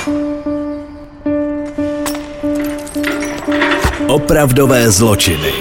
Opravdové zločiny.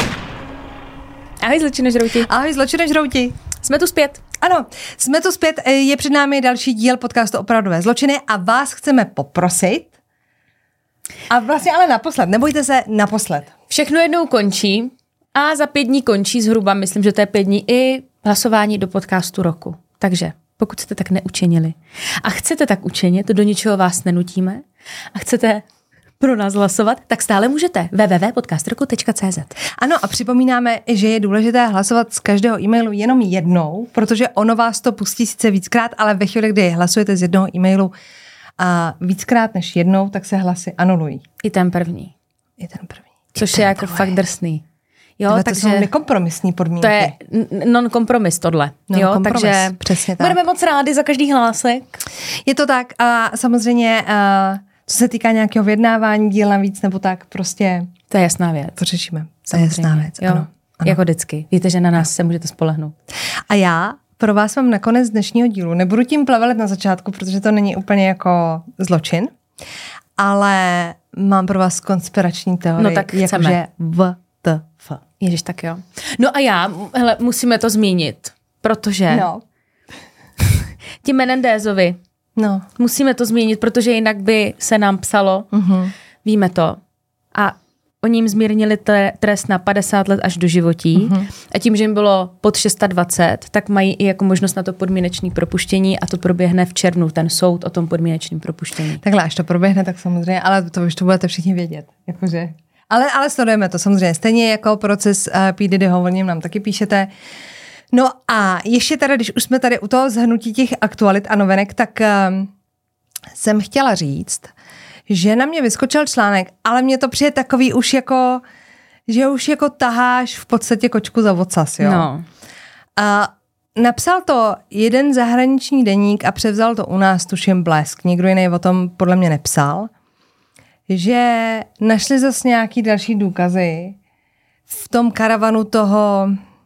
Ahoj zločinožrouti. Ahoj zločinožrouti. Jsme tu zpět. Ano, jsme tu zpět, je před námi další díl podcastu Opravdové zločiny a vás chceme poprosit, a vlastně ale naposled, nebojte se, naposled. Všechno jednou končí a za 5 dní končí zhruba, myslím, že to je 5 dní, i hlasování do podcastu roku. Takže pokud jste tak neučinili a chcete tak učinit, do ničeho vás nenutíme a chcete pro nás hlasovat, tak stále můžete. www.podcastroku.cz. Ano, a připomínáme, že je důležité hlasovat z každého e-mailu jenom jednou, protože ono vás to pustí sice víckrát, ale ve chvíli, kdy hlasujete z jednoho e-mailu a víckrát než jednou, tak se hlasy anulují. I ten první. Což je jako fakt drsný. Jo, takže to jsou nekompromisní podmínky. To je non-kompromis tohle. Jo, takže přesně tak. Budeme moc rádi za každý hlásek. Je to tak a samozřejmě, co se týká nějakého vyjednávání, díl navíc nebo tak, prostě... To je jasná věc. To řešíme. To je jasná věc, jo, ano. Jako vždycky. Víte, že na nás se můžete spolehnout. A já pro vás mám nakonec dnešního dílu. Nebudu tím plavelet na začátku, protože to není úplně jako zločin, ale mám pro vás konspirační teorii. No tak chceme. Jakože WTF. Ježiš, tak jo. No a hele, musíme to zmínit, protože ti Menendézovi musíme to zmínit, protože jinak by se nám psalo, víme to, a oni jim zmírnili trest na 50 let až do životí a tím, že jim bylo pod 620, tak mají i jako možnost na to podmínečné propuštění a to proběhne v červnu, ten soud o tom podmínečném propuštění. Takhle, až to proběhne, tak samozřejmě, ale to už to budete všichni vědět. Jakože. Ale sledujeme to samozřejmě. Stejně jako proces P. Diddyho, o něm nám taky píšete. No a ještě teda, když už jsme tady u toho zhrnutí těch aktualit a novinek, tak jsem chtěla říct, že na mě vyskočil článek, ale mně to přijde takový už jako, že už jako taháš v podstatě kočku za ocas, jo. No. A napsal to jeden zahraniční deník a převzal to u nás, tuším, Blesk. Nikdo jiný o tom podle mě nepsal. Že našli zase nějaký další důkazy v tom karavanu toho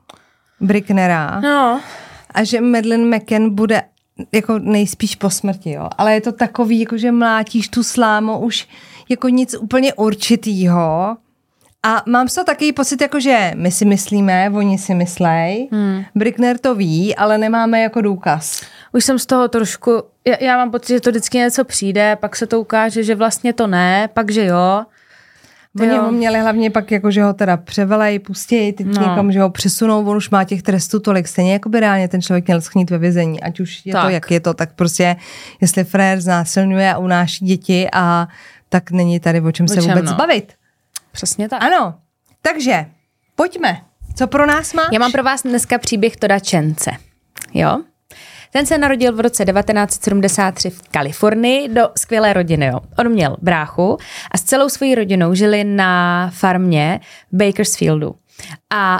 Bricknera. No. A že Madeleine McCann bude jako nejspíš po smrti, jo. Ale je to takový, jako že mlátíš tu slámu už jako nic úplně určitýho. A mám z toho takový pocit, jako že my si myslíme, oni si myslej. Brickner to ví, ale nemáme jako důkaz. Už jsem z toho trošku, já mám pocit, že to vždycky něco přijde, pak se to ukáže, že vlastně to ne, pak že jo. Oni ho měli hlavně pak, jako, že ho teda převelej, pustí, teď někam, že ho přesunou, on už má těch trestů tolik, stejně jako by reálně ten člověk měl schnít ve vězení, ať už je to, jak je to, tak prostě, jestli frér znásilňuje a unáší děti, a tak není tady o čem se vůbec bavit. Přesně tak. Ano, takže pojďme. Co pro nás máš? Já mám pro vás dneska příběh Todda Chance. Jo? Ten se narodil v roce 1973 v Kalifornii do skvělé rodiny. Jo. On měl bráchu a s celou svojí rodinou žili na farmě v Bakersfieldu. A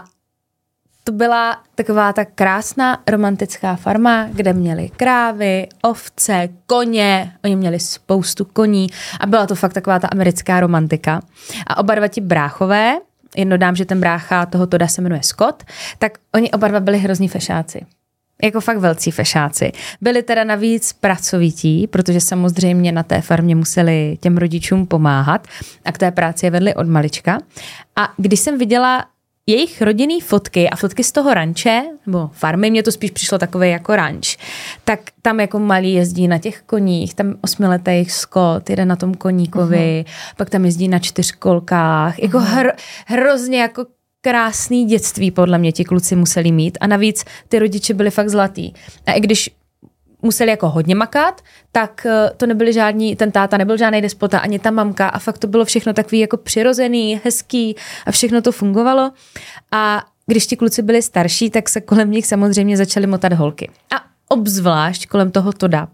to byla taková ta krásná romantická farma, kde měli krávy, ovce, koně, oni měli spoustu koní a byla to fakt taková ta americká romantika. A oba dva ti bráchové, jedno dám, že ten brácha toho Todda se jmenuje Scott, tak oni oba dva byli hrozní fešáci. Jako fakt velcí fešáci. Byli teda navíc pracovití, protože samozřejmě na té farmě museli těm rodičům pomáhat a k té práci je vedli od malička. A když jsem viděla jejich rodinný fotky a fotky z toho ranče, nebo farmy, mně to spíš přišlo takové jako ranč, tak tam jako malí jezdí na těch koních, tam 8letý Scott jede na tom koníkovi, pak tam jezdí na 4kolkách, jako hrozně jako krásný dětství podle mě ti kluci museli mít a navíc ty rodiče byli fakt zlatý. A i když museli jako hodně makat, tak to nebyli žádní, ten táta nebyl žádný despota, ani ta mamka a fakt to bylo všechno takový jako přirozený, hezký a všechno to fungovalo. A když ti kluci byli starší, tak se kolem nich samozřejmě začaly motat holky. A obzvlášť kolem toho Todda.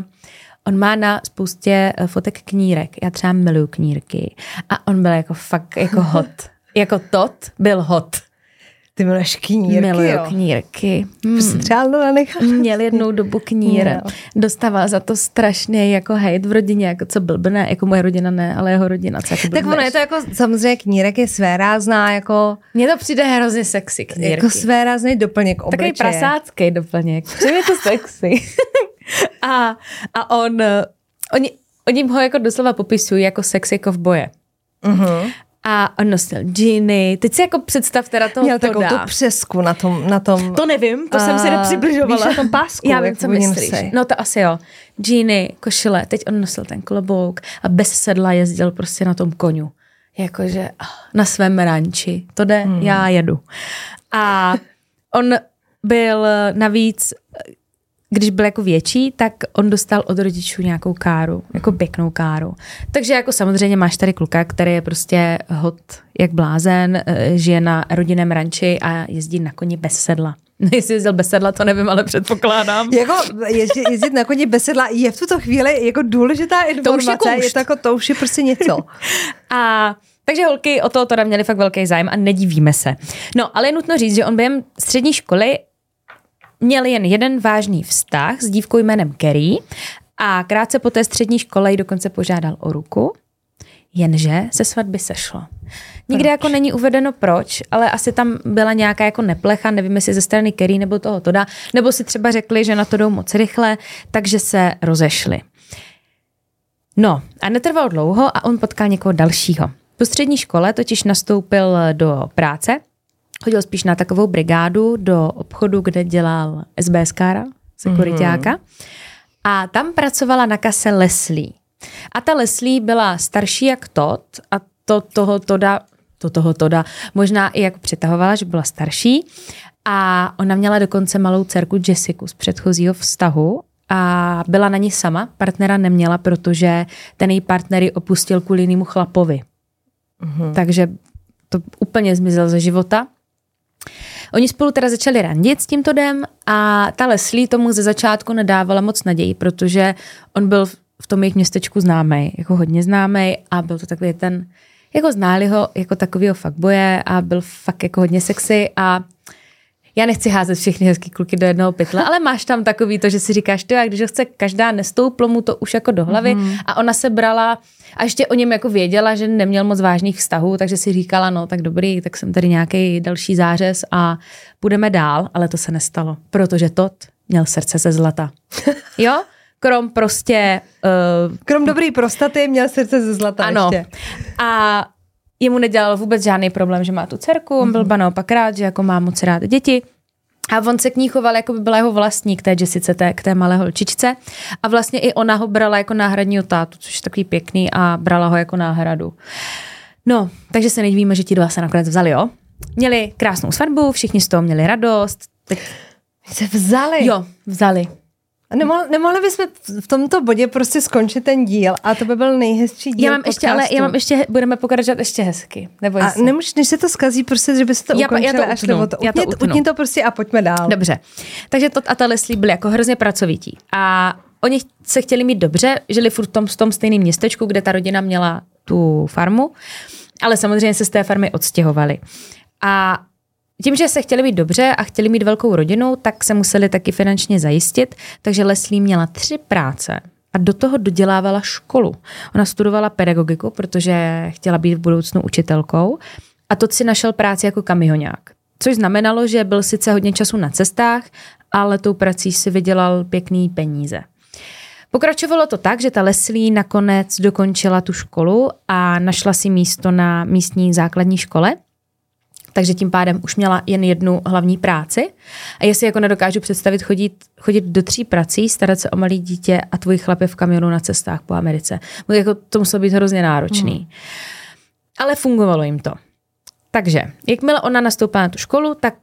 On má na spoustě fotek knírek. Já třeba miluju knírky. A on byl jako fakt jako hot. Jako Todd byl hot. Ty miluješ knírky, miluju knírky. Třeba nenechat. Měl jednou dobu knír. No. Dostával za to strašně jako hejt v rodině, jako co blbne, jako moje rodina ne, ale jeho rodina, co jako blbneš. Tak ono je to jako, samozřejmě knírek je svérázná, jako... Mně to přijde hrozně sexy, knírky. Jako svérázný doplněk obličeje. Takový prasácký doplněk. Přijde to sexy. a oni ho jako doslova popisují jako sexy kovboje. A on nosil džíny. Teď si jako představ teda toho Měl takovou tu přesku na tom. To nevím, to jsem si nepřibližovala. Víš, na tom pásku. Já vím, co myslíš. No to asi jo. Džíny, košile, teď on nosil ten klobouk a bez sedla jezdil prostě na tom koniu. Jakože na svém ranči. To jde, já jedu. A on byl navíc, když byl jako větší, tak on dostal od rodičů nějakou káru, jako pěknou káru. Takže jako samozřejmě máš tady kluka, který je prostě hot jak blázen, žije na rodinném ranči a jezdí na koni bez sedla. No, jestli jezdil bez sedla, to nevím, ale předpokládám. Jako jezdit na koni bez sedla je v tuto chvíli jako důležitá informace, to už je prostě něco. A takže holky o toho teda měly fakt velký zájem a nedivíme se. No, ale je nutno říct, že on během střední školy měl jen jeden vážný vztah s dívkou jménem Carrie a krátce po té střední škole ji dokonce požádal o ruku, jenže se svatby sešlo. Nikde jako není uvedeno proč, ale asi tam byla nějaká jako neplecha, nevím jestli ze strany Carrie nebo toho Toda, nebo si třeba řekli, že na to jdou moc rychle, takže se rozešli. No a netrvalo dlouho a on potkal někoho dalšího. Po střední škole totiž nastoupil do práce, chodil spíš na takovou brigádu do obchodu, kde dělal SBSkára, sekuriťáka. A tam pracovala na kase Leslie. A ta Leslie byla starší jak Todd a toho Toda možná i jako přitahovala, že byla starší. A ona měla dokonce malou dcerku Jessiku z předchozího vztahu a byla na ní sama. Partnera neměla, protože ten její partner ji opustil kvůli jinému chlapovi. Takže to úplně zmizel ze života. Oni spolu teda začali randit s tím Todem a ta Leslie tomu ze začátku nedávala moc naději, protože on byl v tom jejich městečku známej, jako hodně známej a byl to takový ten, jako ználi ho jako takovýho fuckboye a byl fakt jako hodně sexy a já nechci házet všechny hezký kluky do jednoho pytle, ale máš tam takový to, že si říkáš, ty, když ho chce každá, nestouplo mu to už jako do hlavy a ona se brala a ještě o něm jako věděla, že neměl moc vážných vztahů, takže si říkala, no tak dobrý, tak jsem tady nějaký další zářez a půjdeme dál, ale to se nestalo, protože Todd měl srdce ze zlata. Jo? Krom prostě... Krom dobrý prostaty měl srdce ze zlata ano. Ještě. A jemu nedělal vůbec žádný problém, že má tu dcerku, on byl naopak rád, že jako má moc rád děti. A on se k ní choval, jako by byla jeho vlastní, k té Jessice, k té malé holčičce. A vlastně i ona ho brala jako náhradního tátu, což je takový pěkný a brala ho jako náhradu. No, takže se nedivíme, že ti dva se nakonec vzali, jo? Měli krásnou svatbu, všichni z toho měli radost. Teď... Se vzali? Jo, vzali. Nemohli bychom v tomto bodě prostě skončit ten díl a to by byl nejhezčí díl já mám ještě, budeme pokračovat ještě hezky. A nemůžeš, než se to zkazí, prostě, že by se to ukončilo až nebo to. Utni to prostě a pojďme dál. Dobře. Takže Todd a ta Leslie byli jako hrozně pracovití. A oni se chtěli mít dobře, žili furt v tom stejném městečku, kde ta rodina měla tu farmu, ale samozřejmě se z té farmy odstěhovali. A tím, že se chtěli mít dobře a chtěli mít velkou rodinu, tak se museli taky finančně zajistit, takže Leslie měla 3 práce a do toho dodělávala školu. Ona studovala pedagogiku, protože chtěla být v budoucnu učitelkou a Todd si našel práci jako kamionák, což znamenalo, že byl sice hodně času na cestách, ale tou prací si vydělal pěkný peníze. Pokračovalo to tak, že ta Leslie nakonec dokončila tu školu a našla si místo na místní základní škole, takže tím pádem už měla jen jednu hlavní práci. A jestli jako nedokážu představit chodit do 3 prací, starat se o malé dítě a tvůj chlap je v kamionu na cestách po Americe. Jako to muselo být hrozně náročný. Ale fungovalo jim to. Takže, jakmile ona nastoupila na tu školu, tak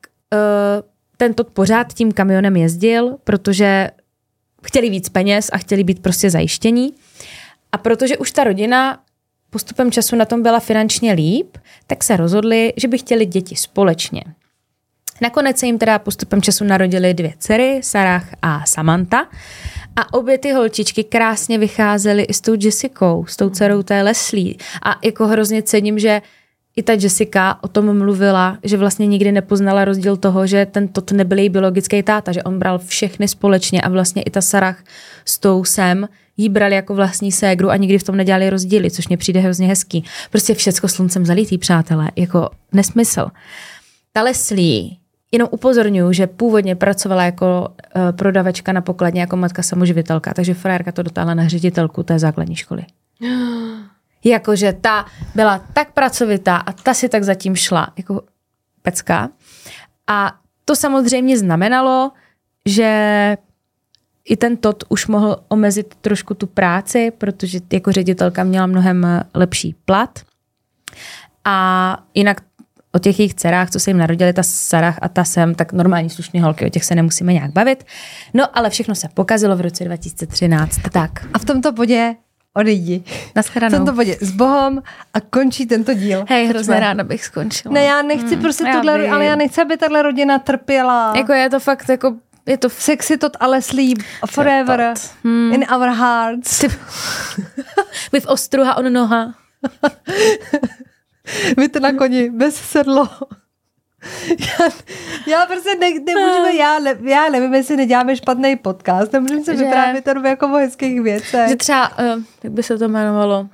ten Todd pořád tím kamionem jezdil, protože chtěli víc peněz a chtěli být prostě zajištění. A protože už ta rodina postupem času na tom byla finančně líp, tak se rozhodli, že by chtěli děti společně. Nakonec se jim teda postupem času narodily 2 dcery, Sarah a Samantha. A obě ty holčičky krásně vycházely i s tou Jessicou, s tou dcerou té Leslie. A jako hrozně cením, že i ta Jessica o tom mluvila, že vlastně nikdy nepoznala rozdíl toho, že ten Todd nebyl její biologický táta, že on bral všechny společně a vlastně i ta Sarah s tou Sam jí brali jako vlastní ségru a nikdy v tom nedělali rozdíly, což mě přijde hrozně hezký. Prostě všecko sluncem zalitý, přátelé, jako nesmysl. Ta Leslie Jenom upozorňuji, že původně pracovala jako prodavačka na pokladně jako matka samoživitelka, takže frérka to dotáhla na ředitelku té základní školy. Jakože ta byla tak pracovitá a ta si tak zatím šla, jako pecka. A to samozřejmě znamenalo, že i ten Todd už mohl omezit trošku tu práci, protože jako ředitelka měla mnohem lepší plat. A jinak o těch jejich dcerách, co se jim narodili, ta Sarah a ta Sam, tak normální slušný holky, o těch se nemusíme nějak bavit. No ale všechno se pokazilo v roce 2013. Tak. A v tomto bodě odejdi. Naschledanou. V tomto bodě s Bohem a končí tento díl. Hej, hrozně ráda bych skončila. Ne, já nechci prostě tohle, ale já nechci, aby tahle rodina trpěla. Jako je to fakt, jako je to Sexy Todd ale sleep forever in our hearts. With ostruha on noha. Vy to na koni, bez sedlo. Já prostě nemůžeme, já nevím, jestli neděláme špatný podcast, nemůžeme se vyprávět jenom jako o hezkých věcech. Že třeba, jak by se to jmenovalo?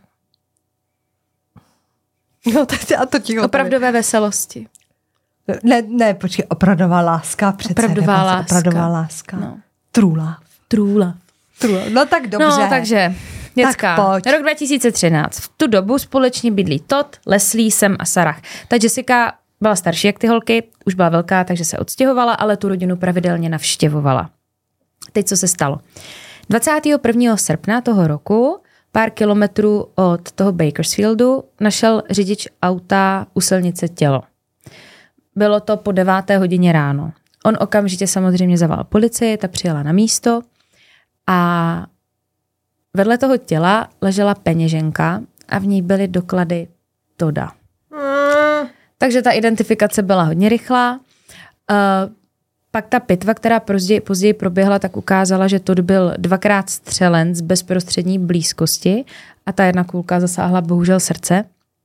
No, a to ticho. Opravdové veselosti. Ne, počkej, opravdová láska. Přece opravdová láska. Opravdová láska. No. True love. True love. No tak dobře. No, takže, děcka, rok 2013. V tu dobu společně bydlí Todd, Leslie, Sam a Sarah. Ta Jessica byla starší jak ty holky, už byla velká, takže se odstěhovala, ale tu rodinu pravidelně navštěvovala. Teď co se stalo? 21. srpna toho roku, pár kilometrů od toho Bakersfieldu, našel řidič auta u silnice tělo. Bylo to po 9. hodině ráno. On okamžitě samozřejmě zavolal policii, ta přijela na místo a vedle toho těla ležela peněženka a v ní byly doklady Todda. Takže ta identifikace byla hodně rychlá. Pak ta pitva, která později proběhla, tak ukázala, že Todd byl 2krát střelen z bezprostřední blízkosti a ta jedna kulka zasáhla bohužel srdce.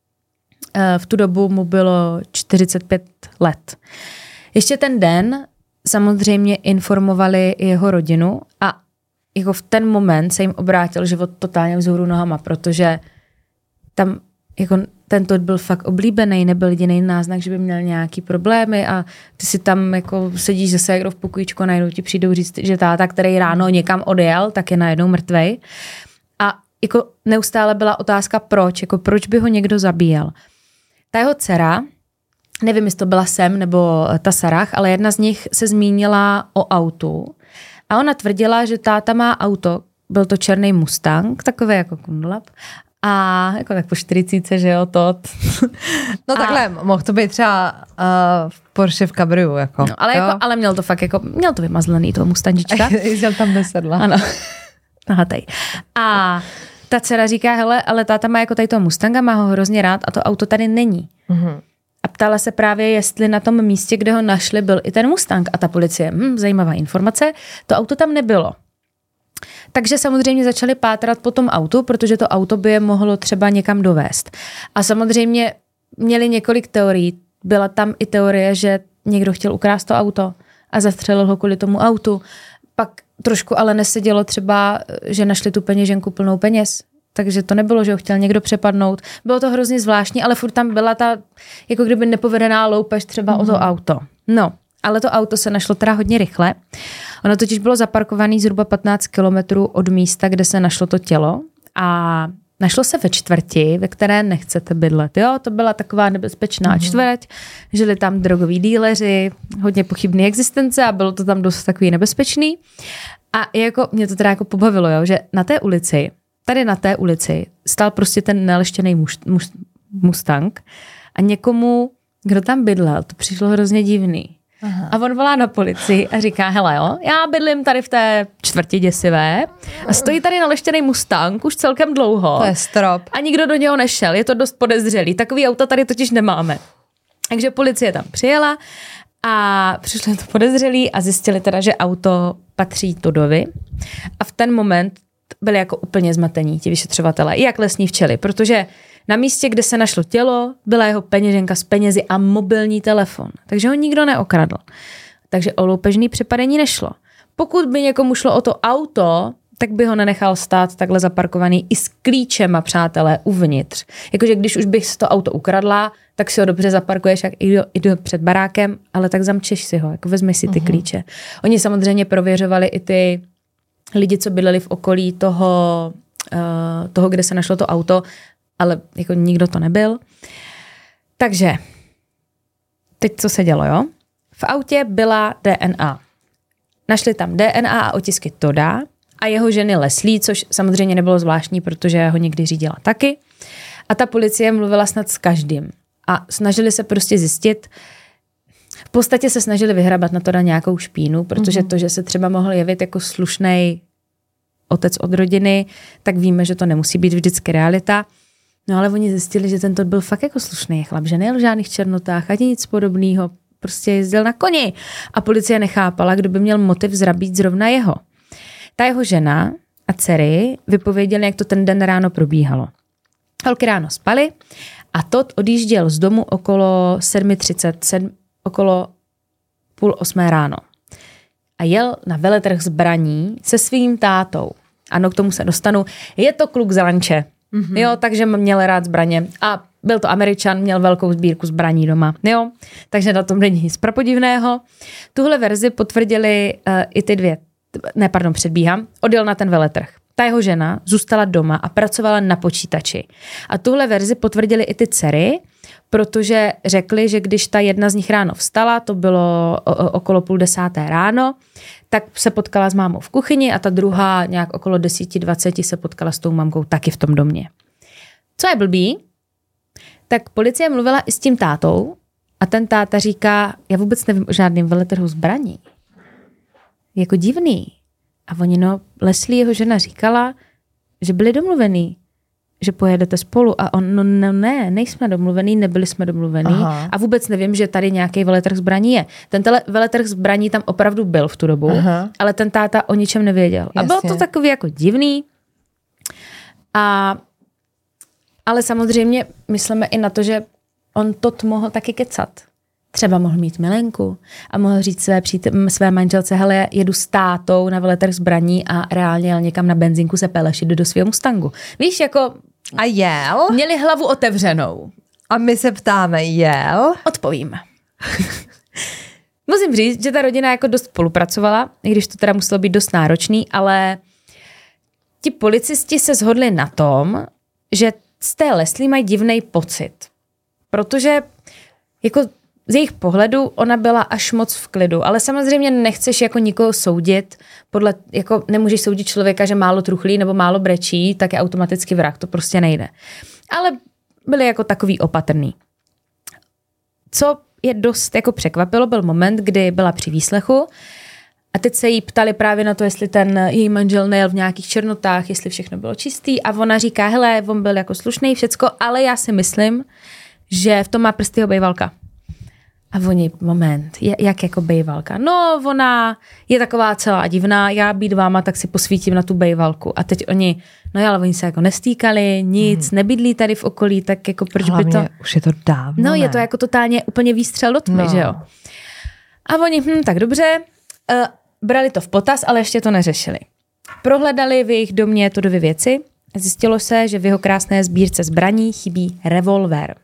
V tu dobu mu bylo 45 let. Ještě ten den samozřejmě informovali jeho rodinu a jako v ten moment se jim obrátil život totálně vzhůru nohama, protože tam jako ten Todd byl fakt oblíbený, nebyl jediný náznak, že by měl nějaký problémy a ty si tam jako sedíš ze ségrou v pokojíčku a najednou ti přijdou říct, že táta, který ráno někam odjel, tak je najednou mrtvej. A jako neustále byla otázka proč by ho někdo zabíjel. Ta jeho dcera, nevím, jestli to byla Sam nebo ta Sarah, ale jedna z nich se zmínila o autu a ona tvrdila, že táta má auto, byl to černý Mustang, takový jako kundlap, a jako tak po 40, že jo, Todd. No takhle, mohl to být třeba Porsche v Cabriu, jako. No, ale měl to fakt jako, měl to vymazlený, toho Mustangička. Jezdil tam bez sedla. Ano, nahatej. A ta dcera říká, hele, ale táta má jako tady toho Mustanga, má ho hrozně rád a to auto tady není. Mm-hmm. A ptala se právě, jestli na tom místě, kde ho našli, byl i ten Mustang. A ta policie, zajímavá informace, to auto tam nebylo. Takže samozřejmě začali pátrat po tom autu, protože to auto by je mohlo třeba někam dovést. A samozřejmě měli několik teorií. Byla tam i teorie, že někdo chtěl ukrást to auto a zastřelil ho kvůli tomu autu. Pak trošku ale nesedělo třeba, že našli tu peněženku plnou peněz. Takže to nebylo, že ho chtěl někdo přepadnout. Bylo to hrozně zvláštní, ale furt tam byla ta jako kdyby nepovedená loupež třeba o to auto. No, ale to auto se našlo teda hodně rychle. Ono totiž bylo zaparkované zhruba 15 kilometrů od místa, kde se našlo to tělo a našlo se ve čtvrti, ve které nechcete bydlet. Jo, to byla taková nebezpečná čtvrť, žili tam drogoví díleři, hodně pochybné existence a bylo to tam dost takový nebezpečný. A jako, mě to teda jako pobavilo, jo, že tady na té ulici stál prostě ten neleštěný Mustang a někomu, kdo tam bydlel, to přišlo hrozně divný. Aha. A on volá na policii a říká, hele jo, já bydlím tady v té čtvrti děsivé a stojí tady naleštěný Mustang už celkem dlouho. To je strop. A nikdo do něho nešel, je to dost podezřelý. Takový auta tady totiž nemáme. Takže policie tam přijela a přišli to podezřelí a zjistili teda, že auto patří Toddovi. A v ten moment byli jako úplně zmatení ti vyšetřovatelé, jak lesní včely, protože na místě, kde se našlo tělo, byla jeho peněženka s penězi a mobilní telefon. Takže ho nikdo neokradl. Takže o loupežný přepadení nešlo. Pokud by někomu šlo o to auto, tak by ho nenechal stát takhle zaparkovaný i s klíčema, přátelé, uvnitř. Jakože když už bych si to auto ukradla, tak si ho dobře zaparkuješ, jak jdu před barákem, ale tak zamčeš si ho, jako vezmi si ty klíče. Oni samozřejmě prověřovali i ty lidi, co bydleli v okolí toho, kde se našlo to auto, ale jako nikdo to nebyl. Takže, teď co se dělo, jo? V autě byla DNA. Našli tam DNA a otisky Toda a jeho ženy Leslie, což samozřejmě nebylo zvláštní, protože ho někdy řídila taky. A ta policie mluvila snad s každým. A snažili se prostě zjistit, v podstatě se snažili vyhrabat na Toda nějakou špínu, protože to, že se třeba mohl jevit jako slušnej otec od rodiny, tak víme, že to nemusí být vždycky realita. No ale oni zjistili, že ten Todd byl fakt jako slušný chlap, že nejel v žádných černotách, ani nic podobného, prostě jezdil na koni. A policie nechápala, kdo by měl motiv zrabít zrovna jeho. Ta jeho žena a dcery vypověděli, jak to ten den ráno probíhalo. Holky ráno spaly a Todd odjížděl z domu okolo 7:30, okolo 7:30 ráno. A jel na veletrh zbraní se svým tátou. Ano, k tomu se dostanu. Je to kluk z ranče. Jo, takže měl rád zbraně. A byl to Američan, měl velkou sbírku zbraní doma. Jo, takže na tom není nic prapodivného. Tuhle verzi potvrdili i ty dvě. Předbíhám. Odjel na ten veletrh. Ta jeho žena zůstala doma a pracovala na počítači. A tuhle verzi potvrdili i ty dcery, protože řekli, že když ta jedna z nich ráno vstala, to bylo okolo 9:30 ráno, tak se potkala s mámou v kuchyni a ta druhá nějak okolo 10:20 se potkala s tou mamkou taky v tom domě. Co je blbý, tak policie mluvila i s tím tátou a ten táta říká, já vůbec nevím o žádném veletrhu zbraní. Jako divný. A oni, Leslie, jeho žena, říkala, že byli domluvený, že pojedete spolu. A on, nejsme domluvený, nebyli jsme domluvený. Aha. A vůbec nevím, že tady nějaký veletrh zbraní je. Ten veletrh zbraní tam opravdu byl v tu dobu, ale ten táta o ničem nevěděl. Jasně. A bylo to takový jako divný. Ale samozřejmě myslíme i na to, že on Todd mohl taky kecat. Třeba mohl mít milenku a mohl říct své manželce, hele, jedu s tátou na veletrh zbraní a reálně jel někam na benzínku se pelešit do svého Mustangu. Víš, jako... A jel? Měli hlavu otevřenou. A my se ptáme, jel? Odpovím. Musím říct, že ta rodina jako dost spolupracovala, i když to teda muselo být dost náročný, ale ti policisti se shodli na tom, že z té Leslie mají divnej pocit. Protože jako z jejich pohledu ona byla až moc v klidu, ale samozřejmě nechceš jako nikoho soudit, jako nemůžeš soudit člověka, že málo truchlí nebo málo brečí, tak je automaticky vrah, to prostě nejde. Ale byli jako takový opatrný. Co je dost jako překvapilo, byl moment, kdy byla při výslechu a teď se jí ptali právě na to, jestli ten její manžel nejel v nějakých černotách, jestli všechno bylo čistý a ona říká, hele, on byl jako slušný, všecko, ale já si myslím, že v tom má prsty jeho bejvalka. A oni, moment, jak jako bejvalka? No, ona je taková celá divná, já být váma, tak si posvítím na tu bejvalku. A teď oni, ale oni se jako nestýkali, nic, nebydlí tady v okolí, tak jako proč by to... už je to dávno, No, je to jako totálně úplně výstřel do tmy, že jo? A oni, tak dobře, brali to v potaz, ale ještě to neřešili. Prohledali v jejich domě to 2 věci. Zjistilo se, že v jeho krásné sbírce zbraní chybí revolver.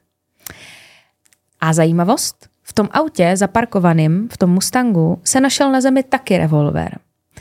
A zajímavost, v tom autě zaparkovaným, v tom Mustangu, se našel na zemi taky revolver.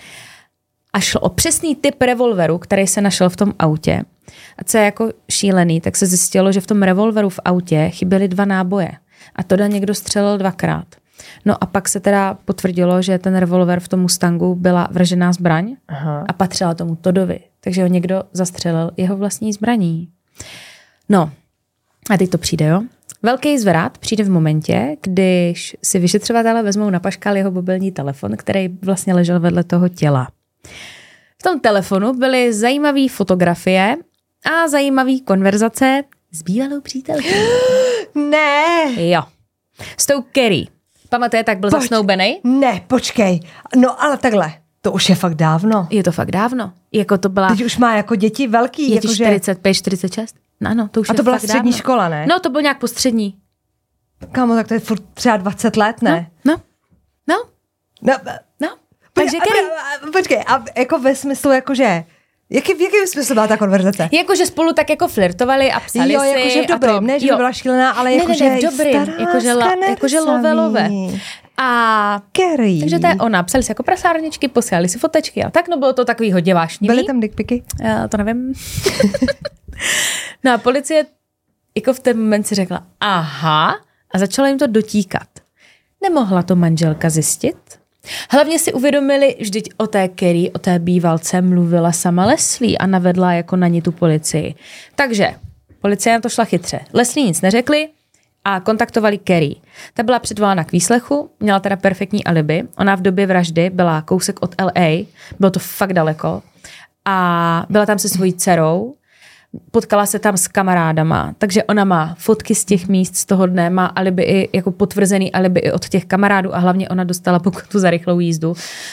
A šlo o přesný typ revolveru, který se našel v tom autě. A co je jako šílený, tak se zjistilo, že v tom revolveru v autě chyběly 2 náboje. A to někdo střelil 2krát. No a pak se teda potvrdilo, že ten revolver v tom Mustangu byla vržená zbraň. Aha. A patřila tomu Toddovi. Takže ho někdo zastřelil jeho vlastní zbraní. No, a teď to přijde, jo? Velký zvrat přijde v momentě, když si vyšetřovatelé vezmou na paškal jeho mobilní telefon, který vlastně ležel vedle toho těla. V tom telefonu byly zajímavé fotografie a zajímavé konverzace s bývalou přítelkyní. Ne! Jo. S tou Carrie. Pamatuje, tak byl zasnoubenej? Ne, počkej. No ale takhle, to už je fakt dávno. Je to fakt dávno. Jako to byla... Teď už má jako děti velký. Je ti 45, 46? No, to už a to je byla fakt střední dávno. škola, ne? No, to bylo nějak postřední. Kámo, tak to je furt třeba 20 let, ne? No. Takže Počkej, a jako ve smyslu, jakože... V jakém smyslu byla ta konverzace? Jakože spolu tak jako flirtovali a psali jo, si. jakože v dobrým, ne, že by byla šílená, ale jakože v dobrým, jakože love. A Kerry. takže to je ona. Psali si jako prasárničky, posílali si fotečky a tak, no bylo to takový hodně vášnivý. Byly tam dickpiky? To nevím. No a policie jako v ten moment si řekla, aha, a začala jim to dotíkat. Nemohla to manželka zjistit? Hlavně si uvědomili, vždyť o té Kerry, o té bývalce mluvila sama Leslie a navedla jako na ní tu policii. Takže policie na to šla chytře. Leslie nic neřekli a kontaktovali Kerry. Ta byla předvolána k výslechu, měla teda perfektní alibi. Ona v době vraždy byla kousek od LA, bylo to fakt daleko. A byla tam se svojí dcerou, potkala se tam s kamarádama, takže ona má fotky z těch míst z toho dne, má alibi i, jako potvrzený alibi i od těch kamarádů a hlavně ona dostala pokutu za rychlou jízdu.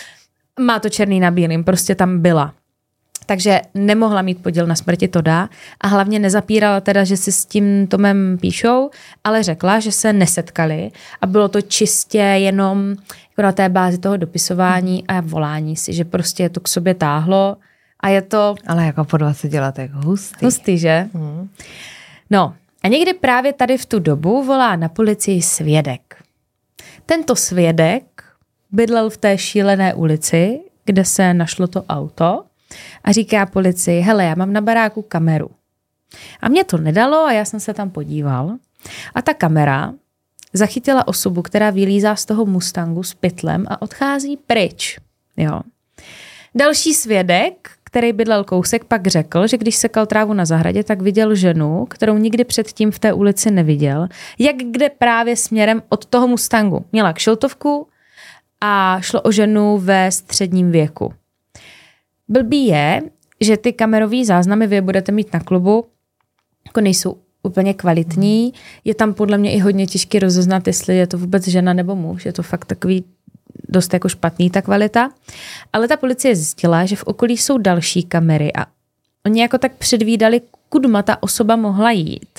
Má to černý na bílým, prostě tam byla. Takže nemohla mít podíl na smrti Todda a hlavně nezapírala teda, že si s tím Tomem píšou, ale řekla, že se nesetkali a bylo to čistě jenom jako na té bázi toho dopisování a volání si, že prostě to k sobě táhlo. A je to... Ale jako po 20 letech hustý. Hustý, že? No a někdy právě tady v tu dobu volá na policii svědek. Tento svědek bydlel v té šílené ulici, kde se našlo to auto a říká policii, hele, já mám na baráku kameru. A mě to nedalo a já jsem se tam podíval. A ta kamera zachytila osobu, která vylízá z toho Mustangu s pytlem a odchází pryč. Jo. Další svědek, který bydlel kousek, pak řekl, že když sekal trávu na zahradě, tak viděl ženu, kterou nikdy předtím v té ulici neviděl, jak kde právě směrem od toho Mustangu. Měla kšiltovku a šlo o ženu ve středním věku. Blbý je, že ty kamerové záznamy vy budete mít na klubu, jako nejsou úplně kvalitní. Je tam podle mě i hodně těžké rozeznat, jestli je to vůbec žena nebo muž. Je to fakt takový dost jako špatný ta kvalita. Ale ta policie zjistila, že v okolí jsou další kamery a oni jako tak předvídali, kudma ta osoba mohla jít.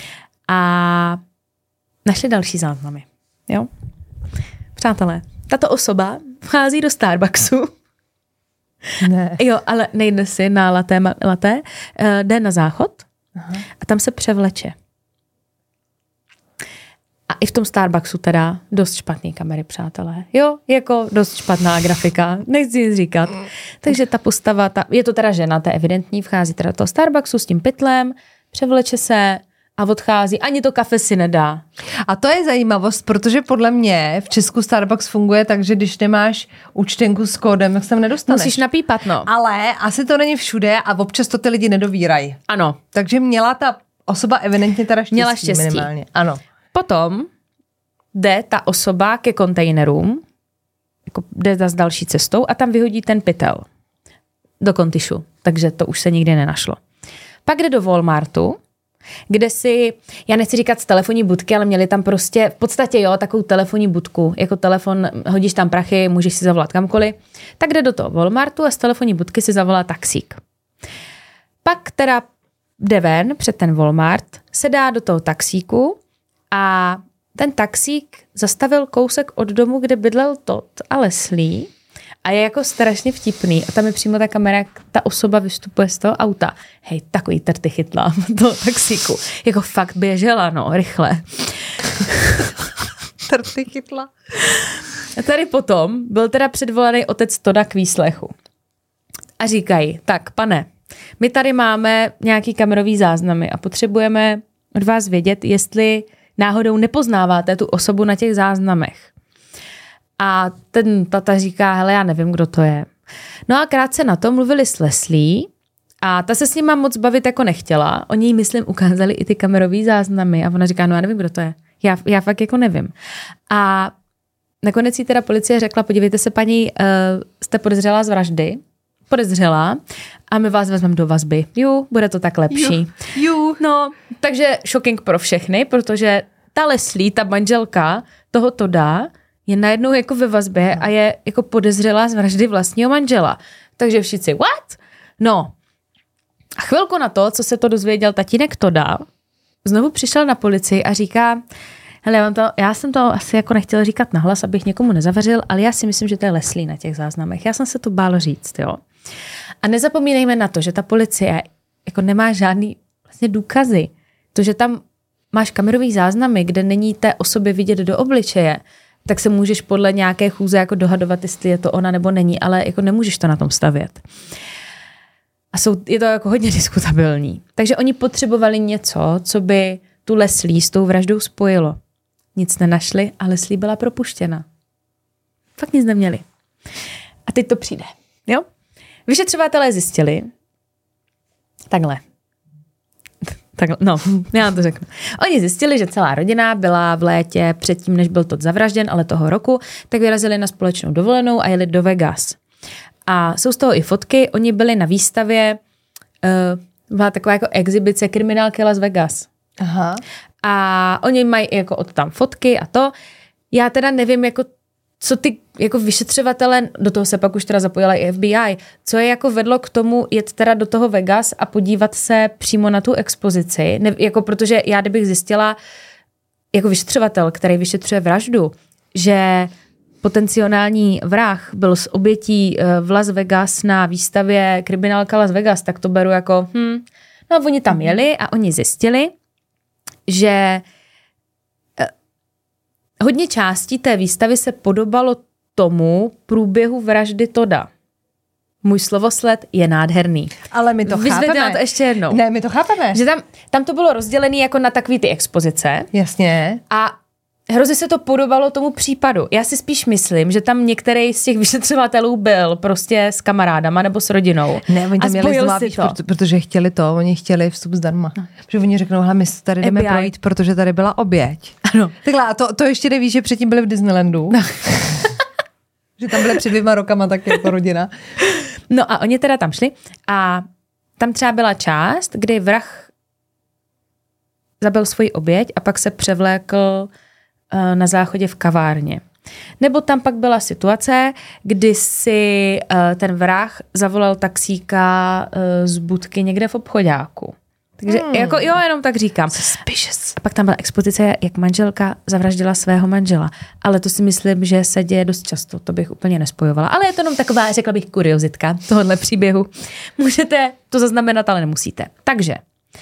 A našli další záznamy. Jo? Přátelé, tato osoba vchází do Starbucksu. Ne. Jo, ale nejde si na laté, jde na záchod. Aha. A tam se převleče. A i v tom Starbucksu teda dost špatný kamery, přátelé. Jo, jako dost špatná grafika, nechci nic říkat. Takže ta postava, je to teda žena, to je evidentní, vchází teda do toho Starbucksu s tím pytlem, převleče se a odchází, ani to kafe si nedá. A to je zajímavost, protože podle mě v Česku Starbucks funguje tak, že když nemáš účtenku s kódem, tak se tam nedostaneš. Musíš napípat, no. Ale asi to není všude a občas to ty lidi nedovírají. Ano. Takže měla ta osoba evidentně teda štěstí. Měla štěstí. Minimálně. Ano. Potom jde ta osoba ke kontejnerům, jako jde s další cestou a tam vyhodí ten pytel do kontišu, takže to už se nikdy nenašlo. Pak jde do Walmartu, kde si, já nechci říkat z telefonní budky, ale měli tam prostě v podstatě jo, takovou telefonní budku, jako telefon, hodíš tam prachy, můžeš si zavolat kamkoliv, tak jde do toho Walmartu a z telefonní budky si zavolá taxík. Pak teda jde ven před ten Walmart, se dá do toho taxíku a ten taxík zastavil kousek od domu, kde bydlel Todd a Leslie a je jako strašně vtipný. A tam je přímo ta kamera, jak ta osoba vystupuje z toho auta. Hej, takový trty chytla do taxíku. Jako fakt běžela, no, rychle. Trty chytla. A tady potom byl teda předvolaný otec Todda k výslechu. A říkají, tak pane, my tady máme nějaký kamerový záznamy a potřebujeme od vás vědět, jestli náhodou nepoznáváte tu osobu na těch záznamech. A ten tata říká, hele, já nevím, kdo to je. No a krátce na to mluvili s Leslie a ta se s nima moc bavit jako nechtěla. Oni jí, myslím, ukázali i ty kamerový záznamy a ona říká, no já nevím, kdo to je. Já fakt jako nevím. A nakonec jí teda policie řekla, podívejte se, paní, jste podezřelá z vraždy. Podezřelá a my vás vezmeme do vazby. Bude to tak lepší. No, takže shocking pro všechny, protože ta Leslie, ta manželka toho Todda, je najednou jako ve vazbě a je jako podezřelá z vraždy vlastního manžela. Takže všichni, what? No. A chvilku na to, co se to dozvěděl tatínek Todda, znovu přišel na policii a říká, Hele, já jsem to asi jako nechtěla říkat nahlas, abych někomu nezavařil, ale já si myslím, že to je Leslie na těch záznamech. Já jsem se to bála říct, jo. A nezapomínejme na to, že ta policie jako nemá žádný vlastně důkazy. To, že tam máš kamerový záznamy, kde není té osobě vidět do obličeje, tak se můžeš podle nějaké chůze jako dohadovat, jestli je to ona nebo není, ale jako nemůžeš to na tom stavět. A je to jako hodně diskutabilní. Takže oni potřebovali něco, co by tu Leslie s tou vraždou spojilo. Nic nenašli a Leslie byla propuštěna. Fakt nic neměli. A teď to přijde. Jo? Vyšetřovatelé zjistili takhle, no, já to řeknu. Oni zjistili, že celá rodina byla v létě předtím, než byl Todd zavražděn, ale toho roku, tak vyrazili na společnou dovolenou a jeli do Vegas. A jsou z toho i fotky, oni byli na výstavě, byla taková jako exibice kriminálky Las Vegas. Aha. A oni mají jako od tam fotky a to. Já teda nevím, jako co ty jako vyšetřovatele, do toho se pak už teda zapojila i FBI, co je jako vedlo k tomu jet teda do toho Vegas a podívat se přímo na tu expozici, jako protože já kdybych zjistila jako vyšetřovatel, který vyšetřuje vraždu, že potenciální vrah byl s obětí v Las Vegas na výstavě kriminálka Las Vegas, tak to beru jako, no oni tam jeli a oni zjistili, že hodně částí té výstavy se podobalo tomu průběhu vraždy Todda. Můj slovosled je nádherný. Ale my to chápeme. To ještě jednou. Ne, my to chápeme. Že tam to bylo rozdělené jako na takový ty expozice. Jasně. A hrozně se to podobalo tomu případu. Já si spíš myslím, že tam některý z těch vyšetřovatelů byl prostě s kamarádama nebo s rodinou. Ne, oni tam měli zvlášť, protože oni chtěli vstup zdarma. No. Protože oni řeknou, hele, my tady jdeme projít, protože tady byla oběť. Ano. Takhle, a to ještě nevíš, že předtím byli v Disneylandu. No. Že tam byly před 2 rokama taky jako rodina. No a oni teda tam šli a tam třeba byla část, kdy vrah zabil svoji oběť a pak se převlékl na záchodě v kavárně. Nebo tam pak byla situace, kdy si ten vrah zavolal taxíka z budky někde v obchoďáku. Takže jako jo, jenom tak říkám. Suspicious. A pak tam byla expozice, jak manželka zavraždila svého manžela. Ale to si myslím, že se děje dost často. To bych úplně nespojovala. Ale je to jenom taková, řekla bych, kuriozitka tohohle příběhu. Můžete to zaznamenat, ale nemusíte. Takže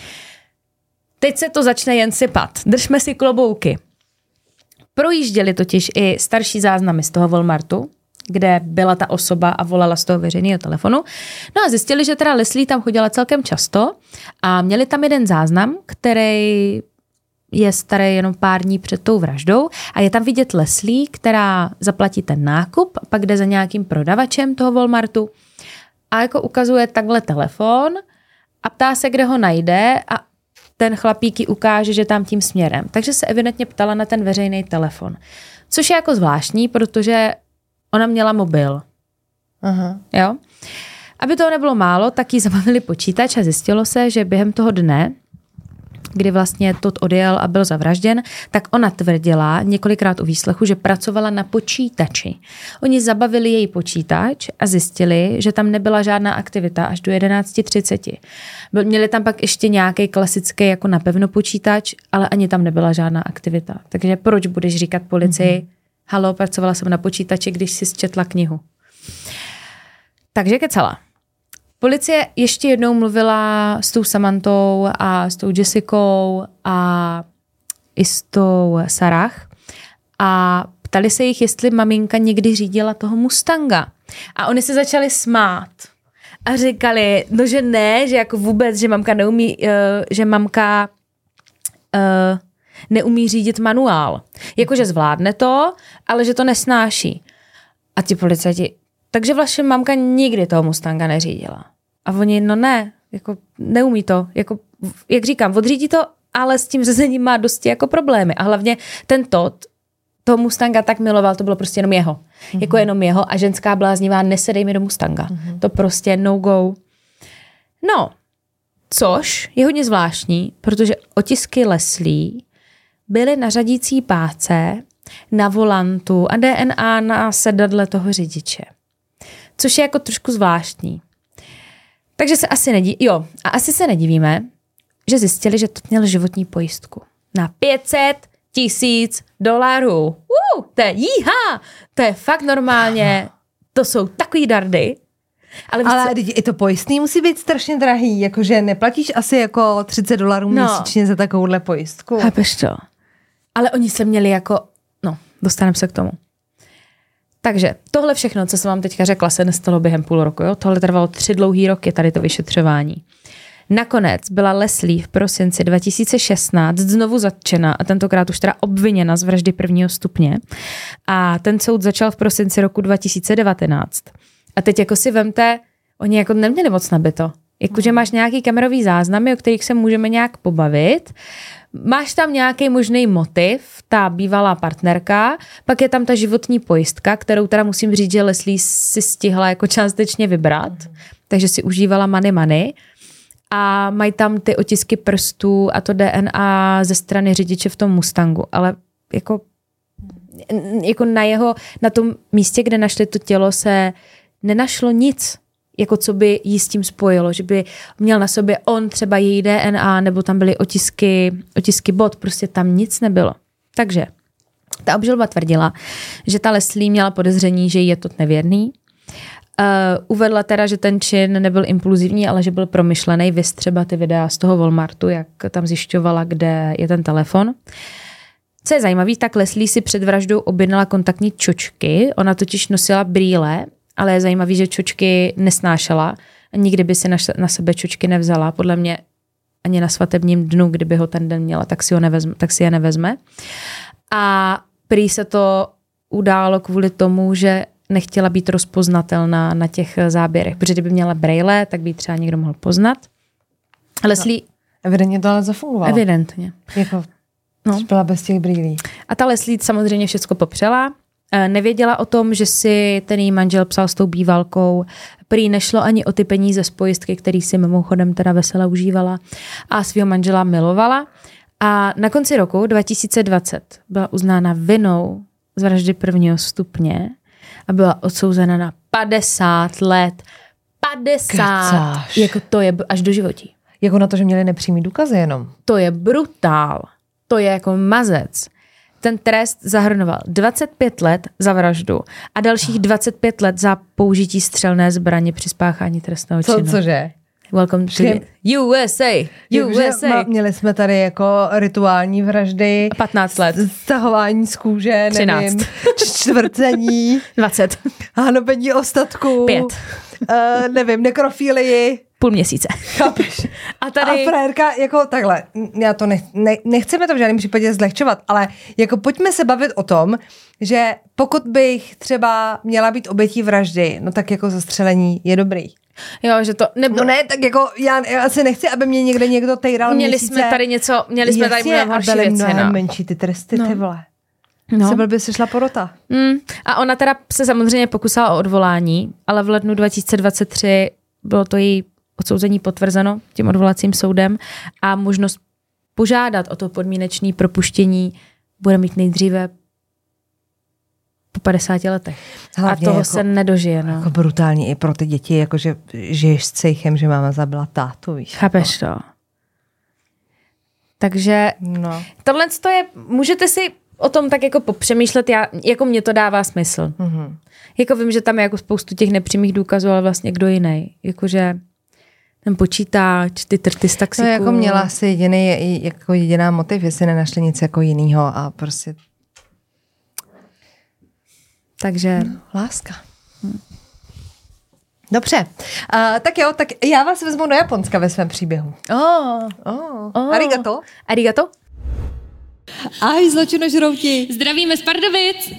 teď se to začne jen sypat. Držme si klobouky. Projížděli totiž i starší záznamy z toho Walmartu, kde byla ta osoba a volala z toho veřejného telefonu. No a zjistili, že teda Leslie tam chodila celkem často a měli tam jeden záznam, který je starý jenom pár dní před tou vraždou a je tam vidět Leslie, která zaplatí ten nákup a pak jde za nějakým prodavačem toho Walmartu a jako ukazuje takhle telefon a ptá se, kde ho najde a ten chlapík jí ukáže, že tam tím směrem. Takže se evidentně ptala na ten veřejný telefon. Což je jako zvláštní, protože ona měla mobil. Aha. Jo? Aby toho nebylo málo, tak jí zabavili počítač a zjistilo se, že během toho dne, kdy vlastně Todd odjel a byl zavražděn, tak ona tvrdila několikrát u výslechu, že pracovala na počítači. Oni zabavili její počítač a zjistili, že tam nebyla žádná aktivita až do 11:30. Měli tam pak ještě nějaký klasický jako napevno počítač, ale ani tam nebyla žádná aktivita. Takže proč budeš říkat policii, halo, pracovala jsem na počítači, když si zčetla knihu. Takže kecala. Policie ještě jednou mluvila s tou Samantou a s tou Jessicou a i s tou Sarah a ptali se jich, jestli maminka někdy řídila toho Mustanga. A oni se začali smát a říkali, no že ne, že jako vůbec, že mamka neumí, že mamka neumí řídit manuál. Jakože zvládne to, ale že to nesnáší. A ti policajti, takže vaše mamka nikdy toho Mustanga neřídila. A oni, no ne, jako neumí to. Jako, jak říkám, odřídí to, ale s tím řízením má dosti jako problémy. A hlavně ten Todd toho Mustanga tak miloval, to bylo prostě jenom jeho. Jako jenom jeho a ženská bláznivá, nesedej mi do Mustanga. To prostě no go. No, což je hodně zvláštní, protože otisky Leslie byly na řadící páce, na volantu a DNA na sedadle toho řidiče. Což je jako trošku zvláštní. Takže se asi se nedivíme, že zjistili, že to měl životní pojistku. Na $1000. To je jíha! To je fakt normálně, to jsou takový dardy. Ale i to pojistný musí být strašně drahý, jakože neplatíš asi jako $30 měsíčně za takovouhle pojistku. Chápeš to? Ale oni se měli jako, dostaneme se k tomu. Takže tohle všechno, co jsem vám teďka řekla, se nestalo během půl roku. Jo? Tohle trvalo 3 dlouhý roky, tady to vyšetřování. Nakonec byla Leslie v prosinci 2016 znovu zatčena a tentokrát už teda obviněna z vraždy 1. stupně. A ten soud začal v prosinci roku 2019. A teď jako si vemte, oni jako neměli moc nabito. Jakože máš nějaký kamerový záznamy, o kterých se můžeme nějak pobavit. Máš tam nějaký možný motiv, ta bývalá partnerka, pak je tam ta životní pojistka, kterou teda musím říct, že Leslie si stihla jako částečně vybrat, takže si užívala money. A mají tam ty otisky prstů a to DNA ze strany řidiče v tom Mustangu, ale jako na tom místě, kde našli to tělo, se nenašlo nic, jako co by jí s tím spojilo, že by měl na sobě on třeba její DNA, nebo tam byly otisky bot, prostě tam nic nebylo. Takže ta obžaloba tvrdila, že ta Leslie měla podezření, že je to nevěrný. Uvedla teda, že ten čin nebyl impulzivní, ale že byl promyšlený, viz třeba ty videa z toho Walmartu, jak tam zjišťovala, kde je ten telefon. Co je zajímavé, tak Leslie si před vraždou objednala kontaktní čočky, ona totiž nosila brýle, ale je zajímavý, že čočky nesnášela. Nikdy by si na sebe čočky nevzala. Podle mě ani na svatebním dnu, kdyby ho ten den měla, tak si je nevezme. A prý se to událo kvůli tomu, že nechtěla být rozpoznatelná na těch záběrech. Protože kdyby měla brejle, tak by ji třeba někdo mohl poznat. Leslie... Evidentně to ale zafungovalo. Evidentně. Jako, byla bez těch brýlí. A ta Leslie samozřejmě všechno popřela. Nevěděla o tom, že si ten její manžel psal s tou bývalkou. Prý nešlo ani o ty peníze z pojistky, který si mimochodem teda vesele užívala a svého manžela milovala. A na konci roku 2020 byla uznána vinou z vraždy 1. stupně a byla odsouzena na 50 let. 50! Kecáš. Jako to je až do životí. Jako na to, že měli nepřímý důkazy jenom. To je brutál. To je jako mazec. Ten trest zahrnoval 25 let za vraždu a dalších 25 let za použití střelné zbraně při spáchání trestného činu. Cože? Welcome to USA. USA. Měli jsme tady jako rituální vraždy. 15 let. Stahování z kůže, 13. Nevím, čtvrcení. 20. Hanobení ostatků. 5. Nevím, nekrofílii. Půl měsíce. Chápeš? A tady... A frérka, jako takhle, já to nechceme to v žádném případě zlehčovat, ale jako pojďme se bavit o tom, že pokud bych třeba měla být obětí vraždy, no tak jako zastřelení je dobrý. Jo, že to nebylo. No ne, tak jako já asi nechci, aby mě někdo tejral měsíce. Jsme tady mnohem horší věci. Mnohem menší ty tresty, ty vole. No. Se blbě sešla porota. A ona teda se samozřejmě pokusila o odvolání, ale v lednu 2023 bylo to její odsouzení potvrzeno tím odvolacím soudem a možnost požádat o to podmínečné propuštění bude mít nejdříve po 50 letech. Hlavně a toho jako, se nedožije. No. Jako brutální i pro ty děti, jakože žiješ s cejchem, že máma zabila tátu, víš. Chápeš to? Takže tohle je, můžete si o tom tak jako popřemýšlet, jako mně to dává smysl. Mm-hmm. Jako vím, že tam je jako spoustu těch nepřímých důkazů, ale vlastně kdo jiný. Jakože ten počítač, ty trty z taxíku. No jako měla asi jediná motiv, jestli nenašli nic jako jinýho a prostě... Takže... láska. Dobře. Tak jo, tak já vás vezmu do Japonska ve svém příběhu. Arigato. Arigato. Ahoj, zločinožrouti. Zdravíme z Pardubic.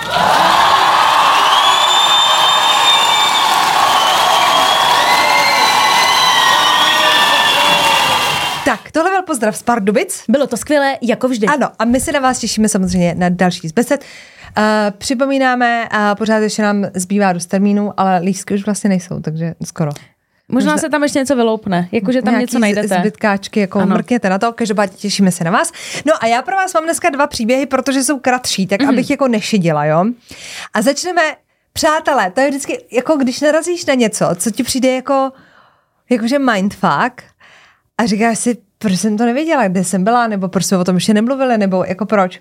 Tak, tohle byl pozdrav z Pardubic. Bylo to skvělé, jako vždy. Ano, a my se na vás těšíme samozřejmě na další z besed. Připomínáme, pořád ještě nám zbývá dost termínů, ale lístky už vlastně nejsou, takže skoro. Možná se tam ještě něco vyloupne, jakože tam něco najdete. Zbytkáčky, jako mrkněte na to, každopádně těšíme se na vás. No a já pro vás mám dneska 2 příběhy, protože jsou kratší, tak abych jako nešidila, jo. A začneme, přátelé, to je vždycky, jako když narazíš na něco, co ti přijde jakože mindfuck a říkáš si, proč jsem to nevěděla, kde jsem byla, nebo proč jsme o tom ještě nemluvili, nebo jako proč.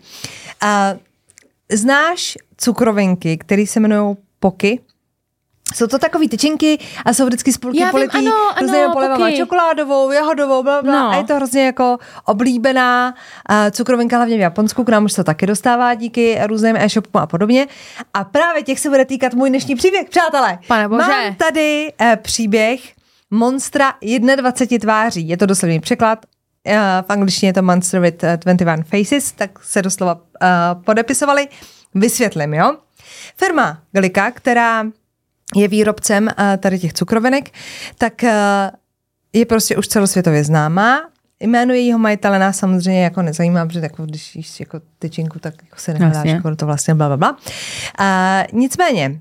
Znáš cukrovinky, které se jmenují poky? Jsou to takový tyčinky a jsou vždycky spolky politý různými polivama, čokoládovou, jahodovou, blablabla. A je to hrozně jako oblíbená cukrovinka, hlavně v Japonsku, k nám už se to taky dostává díky různým e-shopům a podobně. A právě těch se bude týkat můj dnešní příběh, přátelé. Pane bože. Mám tady příběh monstra 21 tváří. Je to doslovný překlad. V angličtině je to Monster with 21 Faces, tak se doslova podepisovali. Vysvětlím, jo. Firma Glika, která je výrobcem tady těch cukrovinek, tak je prostě už celosvětově známá. Jméno jejího majitele nás samozřejmě jako nezajímá, protože jako, když jíš jako tyčinku, tak jako se nehledáš, jako to vlastně blablabla. Nicméně,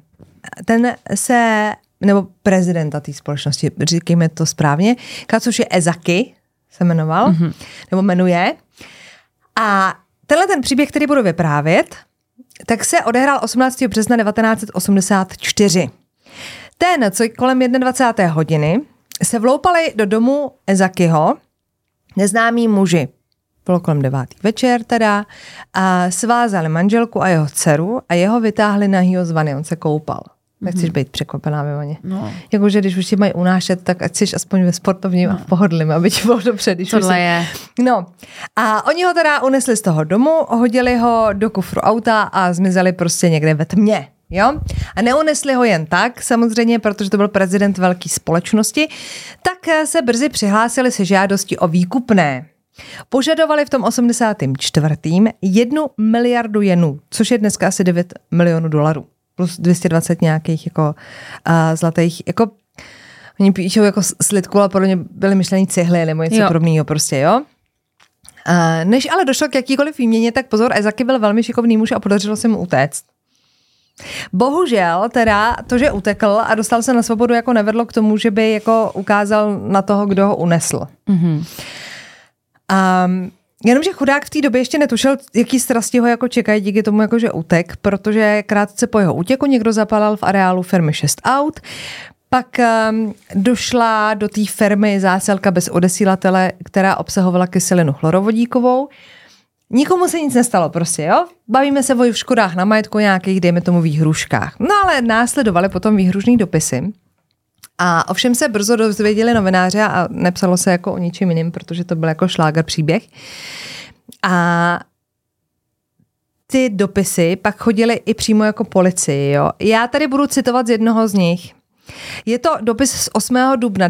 nebo prezidenta té společnosti, říkejme to správně, Katsushi Ezaki se jmenoval, nebo jmenuje. A tenhle ten příběh, který budu vyprávět, tak se odehrál 18. března 1984. Ten, co kolem 21. hodiny, se vloupali do domu Ezakiho neznámí muži. Bylo kolem 9. večer teda a svázali manželku a jeho dceru a jeho vytáhli nahýho z vany, on se koupal. Nechceš být překvapená ve vaně. No. Jakože když už ti mají unášet, tak ať jsi aspoň ve sportovním a v pohodlím, aby ti bylo dobře. Tohle je. No. A oni ho teda unesli z toho domu, hodili ho do kufru auta a zmizeli prostě někde ve tmě. Jo? A neunesli ho jen tak, samozřejmě, protože to byl prezident velké společnosti, tak se brzy přihlásili se žádostí o výkupné. Požadovali v tom 84. 1 miliardu jenů, což je dneska asi 9 milionů dolarů. Plus 220 nějakých jako zlatých, jako oni píšou jako slitku, ale podle mě byly myšlení cihly nebo něco podobného prostě, jo. Než ale došlo k jakýkoliv výměně, tak pozor, Ezaki byl velmi šikovný muž a podařilo se mu utéct. Bohužel teda to, že utekl a dostal se na svobodu, jako nevedlo k tomu, že by jako ukázal na toho, kdo ho unesl. Jenomže chudák v té době ještě netušil, jaký strasti ho jako čekají díky tomu, jako že utek, protože krátce po jeho útěku někdo zapálil v areálu firmy 6 aut, pak došla do té firmy zásilka bez odesílatele, která obsahovala kyselinu chlorovodíkovou. Nikomu se nic nestalo prostě, jo? Bavíme se o škodách na majetku nějakých, dejme tomu, výhruškách. No ale následovaly potom výhružný dopisy. A ovšem se brzo dozvěděli novináři a nepsalo se jako o ničem jiným, protože to byl jako šláger příběh. A ty dopisy pak chodily i přímo jako policii, jo? Já tady budu citovat z jednoho z nich. Je to dopis z 8. dubna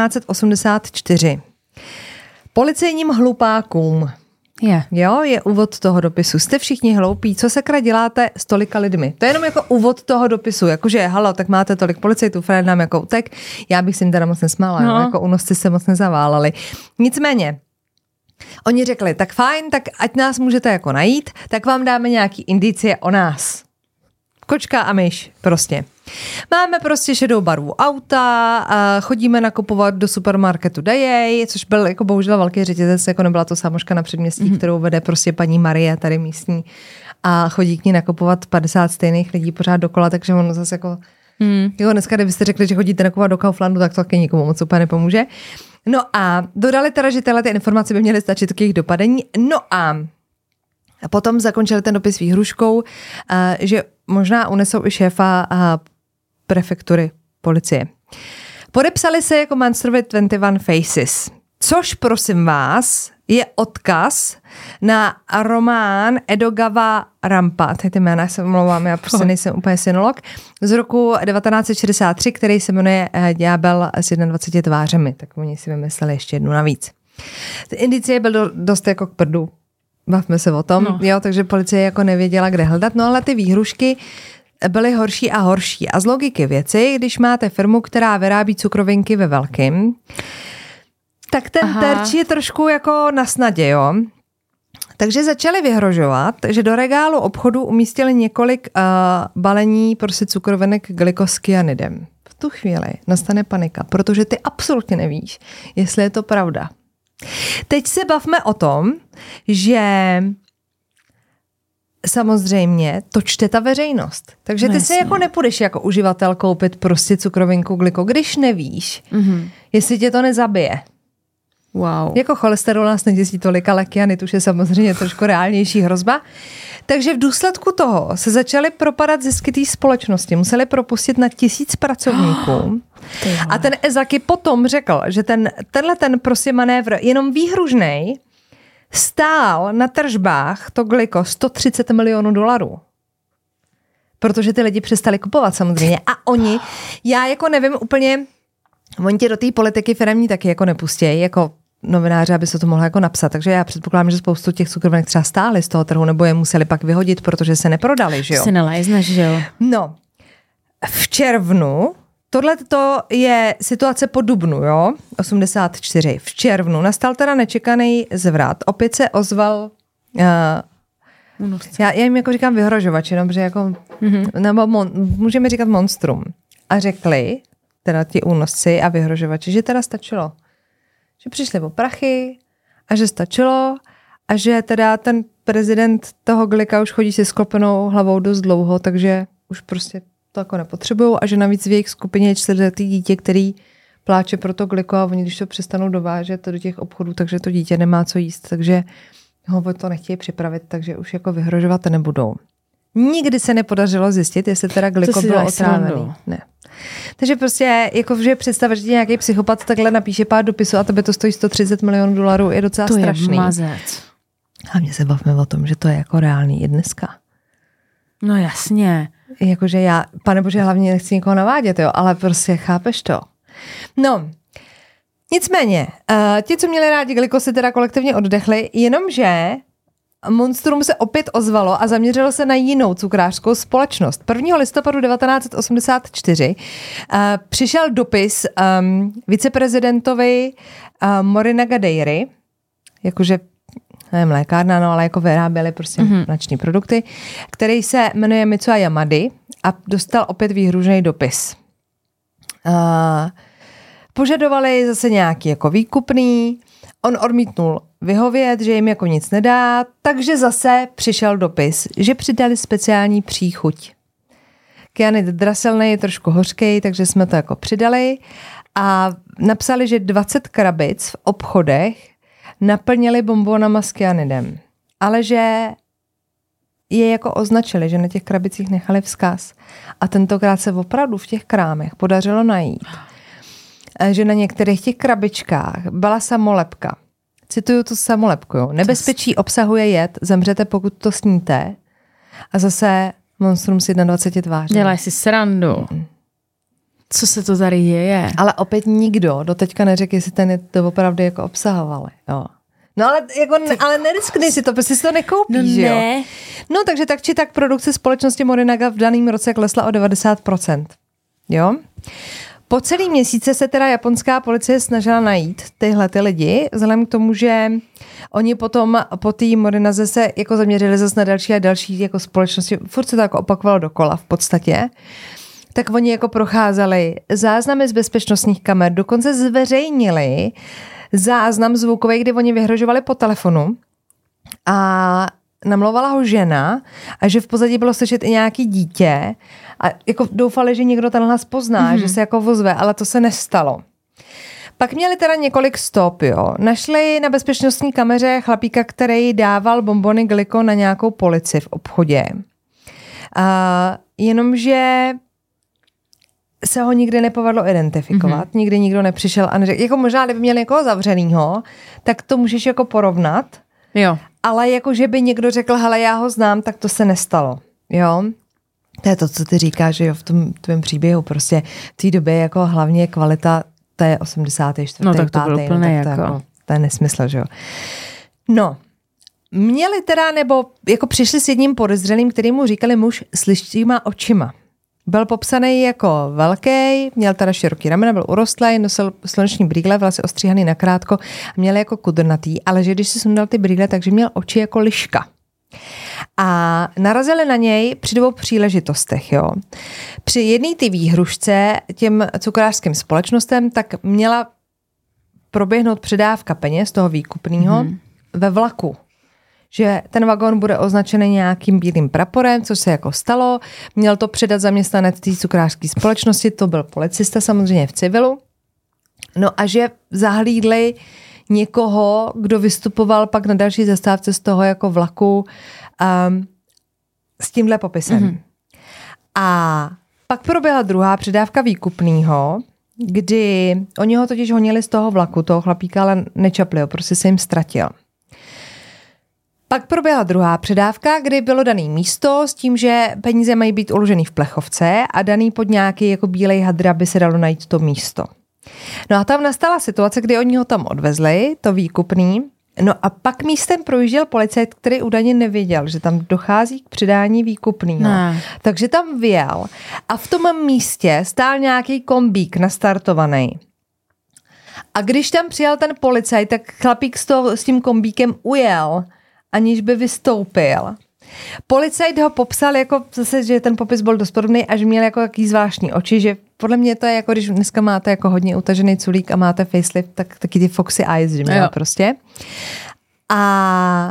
1984. Policejním hlupákům. Jo, je úvod toho dopisu. Jste všichni hloupí, co sakra děláte s tolika lidmi? To je jenom jako úvod toho dopisu, jakože halo, tak máte tolik policajtů, Fred nám jako utek, já bych si jim teda moc nesmála, no. Jako únosci se moc nezaválali. Nicméně, oni řekli, tak fajn, tak ať nás můžete jako najít, tak vám dáme nějaký indicie o nás. Kočka a myš, prostě. Máme prostě šedou barvu auta, a chodíme nakupovat do supermarketu Dayay, což byl jako bohužel velký řetězec, jako nebyla to sámoška na předměstí, kterou vede prostě paní Marie, tady místní, a chodí k ní nakupovat 50 stejných lidí pořád dokola, takže ono zase jako, jo, dneska, kdybyste řekli, že chodíte nakupovat do Kauflandu, tak to taky nikomu moc úplně nepomůže. No a dodali teda, že tyhle ty informace by měly stačit k jejich dopadení. No a potom zakončili ten dopis výhruškou, že možná unesou i šéfa prefektury policie. Podepsali se jako Monster with 21 Faces, což prosím vás je odkaz na román Edogawa Rampa, ty jména se omlouvám, já prostě nejsem úplně synolog, z roku 1963, který se jmenuje Ďábel s 21 tvářemi, tak oni si vymysleli ještě jednu navíc. Ty indicie byl dost jako k prdu, bavme se o tom, jo, takže policie jako nevěděla, kde hledat, no ale ty výhrušky byly horší a horší. A z logiky věci, když máte firmu, která vyrábí cukrovinky ve velkým, tak ten terč je trošku jako na snadě, jo. Takže začali vyhrožovat, že do regálu obchodu umístili několik balení prostě cukrovinek glykoskyanitem. V tu chvíli nastane panika, protože ty absolutně nevíš, jestli je to pravda. Teď se bavme o tom, že samozřejmě to čte ta veřejnost. Takže ty se jako nepůjdeš jako uživatel koupit prostě cukrovinku glyko, když nevíš, jestli tě to nezabije. Wow. Jako cholesterol nás neděsí tolik, ale kyanid už je samozřejmě trošku reálnější hrozba. Takže v důsledku toho se začaly propadat zisky té společnosti. Museli propustit na 1000 pracovníků. A ten Ezaki potom řekl, že tenhle prostě manévr jenom výhružnej stál na tržbách to gliko $130 milionů. Protože ty lidi přestali kupovat samozřejmě. A oni, já jako nevím úplně, oni tě do té politiky firemní taky jako nepustějí, jako novináře, aby se to mohlo jako napsat. Takže já předpokládám, že spoustu těch cukrovinek třeba stály z toho trhu, nebo je museli pak vyhodit, protože se neprodali, že jo? Si nelajzneš, že jo? No, v červnu, tohle to je situace po dubnu, jo? 84. V červnu nastal teda nečekaný zvrat. Opět se ozval já jim jako říkám vyhrožovač, jenom, že jako, nebo můžeme říkat monstrum. A řekli, teda ti únosci a vyhrožovači, že teda stačilo. Že přišli o prachy a že stačilo a že teda ten prezident toho glika už chodí se sklopenou hlavou dost dlouho, takže už prostě to jako nepotřebujou a že navíc v jejich skupině je 4letý dítě, který pláče pro to gliko a oni když to přestanou dovážet do těch obchodů, takže to dítě nemá co jíst, takže ho to nechtějí připravit, takže už jako vyhrožovat nebudou. Nikdy se nepodařilo zjistit, jestli teda gliko bylo otrávený. Ne. Takže prostě, jako že představit, že nějaký psychopat takhle napíše pár dopisů a tebe to stojí $130 milionů, je docela strašný. To je mazec. A mě se bavíme o tom, že to je jako reálný i dneska. No jasně. Jakože já, pane bože, hlavně nechci nikoho navádět, jo, ale prostě chápeš to. No, nicméně, ti, co měli rádi gliko, si teda kolektivně oddechli, jenomže monstrum se opět ozvalo a zaměřilo se na jinou cukrářskou společnost. 1. listopadu 1984 přišel dopis viceprezidentovi Morinaga Dairy, jakože nevím, lékárna, no, ale jako vyráběli prostě mléčné produkty, který se jmenuje Mitsuya Yamady a dostal opět výhružný dopis. Požadovali zase nějaký jako výkupný, on odmítnul vyhovět, že jim jako nic nedá, takže zase přišel dopis, že přidali speciální příchuť. Kyanid draselný je trošku hořký, takže jsme to jako přidali a napsali, že 20 krabic v obchodech naplnili bonbonama s kyanidem, ale že je jako označili, že na těch krabicích nechali vzkaz. A tentokrát se opravdu v těch krámech podařilo najít, že na některých těch krabičkách byla samolepka. Cituju tu samolepku. Jo. Nebezpečí obsahuje jed, zemřete, pokud to sníte. A zase monstrum si 21 tváří. Dělaj si srandu. Co se to tady děje? Ale opět nikdo doteďka neřekl, jestli ten to opravdu jako obsahovali. Jo. No ale, jako, ale neriskni si to, prostě si to nekoupíš, no, jo? Ne. No takže tak či tak produkce společnosti Morinaga v daném roce klesla o 90%. Jo? Po celý měsíce se teda japonská policie snažila najít tyhle ty lidi, vzhledem k tomu, že oni potom po té Morinaze se jako zaměřili zase na další a další jako společnosti. Furt se to jako opakovalo dokola v podstatě. Tak oni jako procházeli záznamy z bezpečnostních kamer, dokonce zveřejnili záznam zvukový, kdy oni vyhrožovali po telefonu a namlouvala ho žena a že v pozadí bylo slyšet i nějaký dítě a jako doufali, že někdo ten hlas pozná, že se jako vozve, ale to se nestalo. Pak měli teda několik stop, jo. Našli na bezpečnostní kameře chlapíka, který dával bonbony gliko na nějakou polici v obchodě. Jenomže se ho nikdy nepovedlo identifikovat, nikdy nikdo nepřišel a neřekl, jako možná, kdyby měl někoho zavřenýho, tak to můžeš jako porovnat, jo. Ale jako, že by někdo řekl, hele, já ho znám, tak to se nestalo, jo. To je to, co ty říkáš, že jo, v tom tvém příběhu, prostě v té době jako hlavně kvalita, to je 84. No tak to bylo plné jako. To je nesmysl, že jo. No, měli teda, nebo jako přišli s jedním podezřelým, který mu říkali muž s lištíma očima. Byl popsaný jako velký, měl teda široký ramena, byl urostlý, nosil sluneční brýle, vlasy ostříhaný nakrátko, měl jako kudrnatý, ale že když si sundal ty brýle, takže měl oči jako liška. A narazili na něj při 2 příležitostech. Jo. Při jedné ty výhrušce těm cukrářským společnostem tak měla proběhnout předávka peněz toho výkupného ve vlaku. Že ten vagon bude označený nějakým bílým praporem, což se jako stalo. Měl to předat zaměstnanec té cukrářské společnosti, to byl policista samozřejmě v civilu. No a že zahlídli někoho, kdo vystupoval pak na další zastávce z toho jako vlaku s tímhle popisem. A pak proběhla druhá předávka výkupného, kdy oni ho totiž honili z toho vlaku, toho chlapíka, ale nečapli ho, prostě se jim ztratil. Pak proběhla druhá předávka, kdy bylo dané místo s tím, že peníze mají být uložený v plechovce a daný pod nějaký jako bílej hadr, aby se dalo najít to místo. No a tam nastala situace, kdy oni ho tam odvezli, to výkupný. No a pak místem projížděl policajt, který údajně nevěděl, že tam dochází k předání výkupného. Takže tam vyjel a v tom místě stál nějaký kombík nastartovaný. A když tam přijel ten policajt, tak chlapík s tím kombíkem ujel, aniž by vystoupil. Policajt ho popsal jako zase, že ten popis byl dost podobný a že měl jako jaký zvláštní oči, že podle mě to je jako, když dneska máte jako hodně utažený culík a máte facelift, tak taky ty foxy eyes, že měl prostě. A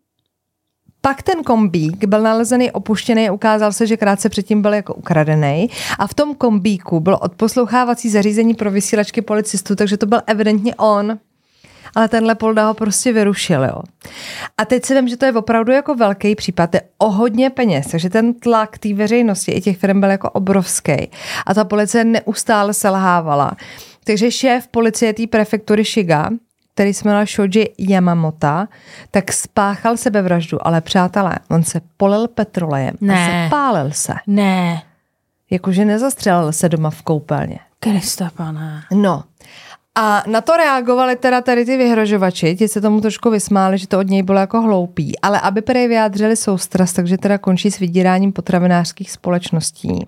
pak ten kombík byl nalezený opuštěný, ukázal se, že krátce předtím byl jako ukradený a v tom kombíku bylo odposlouchávací zařízení pro vysílačky policistů, takže to byl evidentně on. Ale tenhle Polda ho prostě vyrušil, jo. A teď si vím, že to je opravdu jako velký případ, je o hodně peněz, takže ten tlak té veřejnosti i těch firm byl jako obrovský. A ta policie neustále selhávala. Takže šéf policie té prefektury Shiga, který se jmenoval Shoji Yamamoto, tak spáchal sebevraždu, ale přátelé, on se polil petrolejem a zapálil se. Ne. Jakože nezastřelil se doma v koupelně. Krista pana. No. A na to reagovali teda tady ty vyhrožovači, ti se tomu trošku vysmáli, že to od něj bylo jako hloupý, ale aby prej vyjádřili soustrast, takže teda končí s vydíráním potravinářských společností.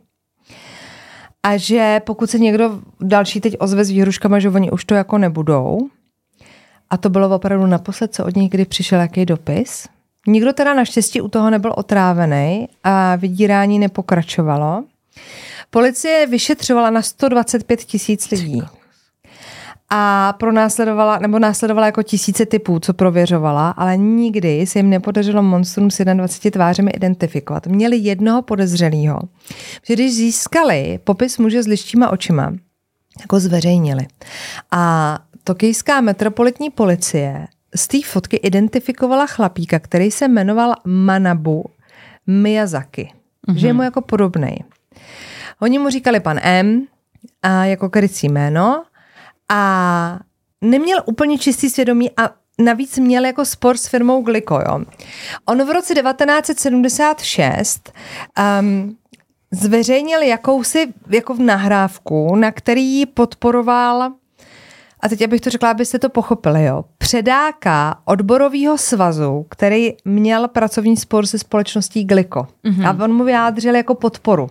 A že pokud se někdo další teď ozve s výhruškama, že oni už to jako nebudou. A to bylo opravdu naposled, co od nich kdy přišel jaký dopis. Nikdo teda naštěstí u toho nebyl otrávený a vydírání nepokračovalo. Policie vyšetřovala na 125 000 lidí. A následovala jako tisíce typů, co prověřovala, ale nikdy se jim nepodařilo monstrum s 21 tvářemi identifikovat. Měli jednoho podezřelého, že když získali popis muže s lištíma očima, jako zveřejnili. A tokijská metropolitní policie z té fotky identifikovala chlapíka, který se jmenoval Manabu Miyazaki, že je mu jako podobnej. Oni mu říkali pan M a jako krycí jméno, a neměl úplně čistý svědomí a navíc měl jako spor s firmou Glico, jo. On v roce 1976 zveřejnil jakousi jako nahrávku, na který podporoval, a teď abych to řekla, abyste to pochopili, jo, předáka odborového svazu, který měl pracovní spor se společností Glico. A on mu vyjádřil jako podporu.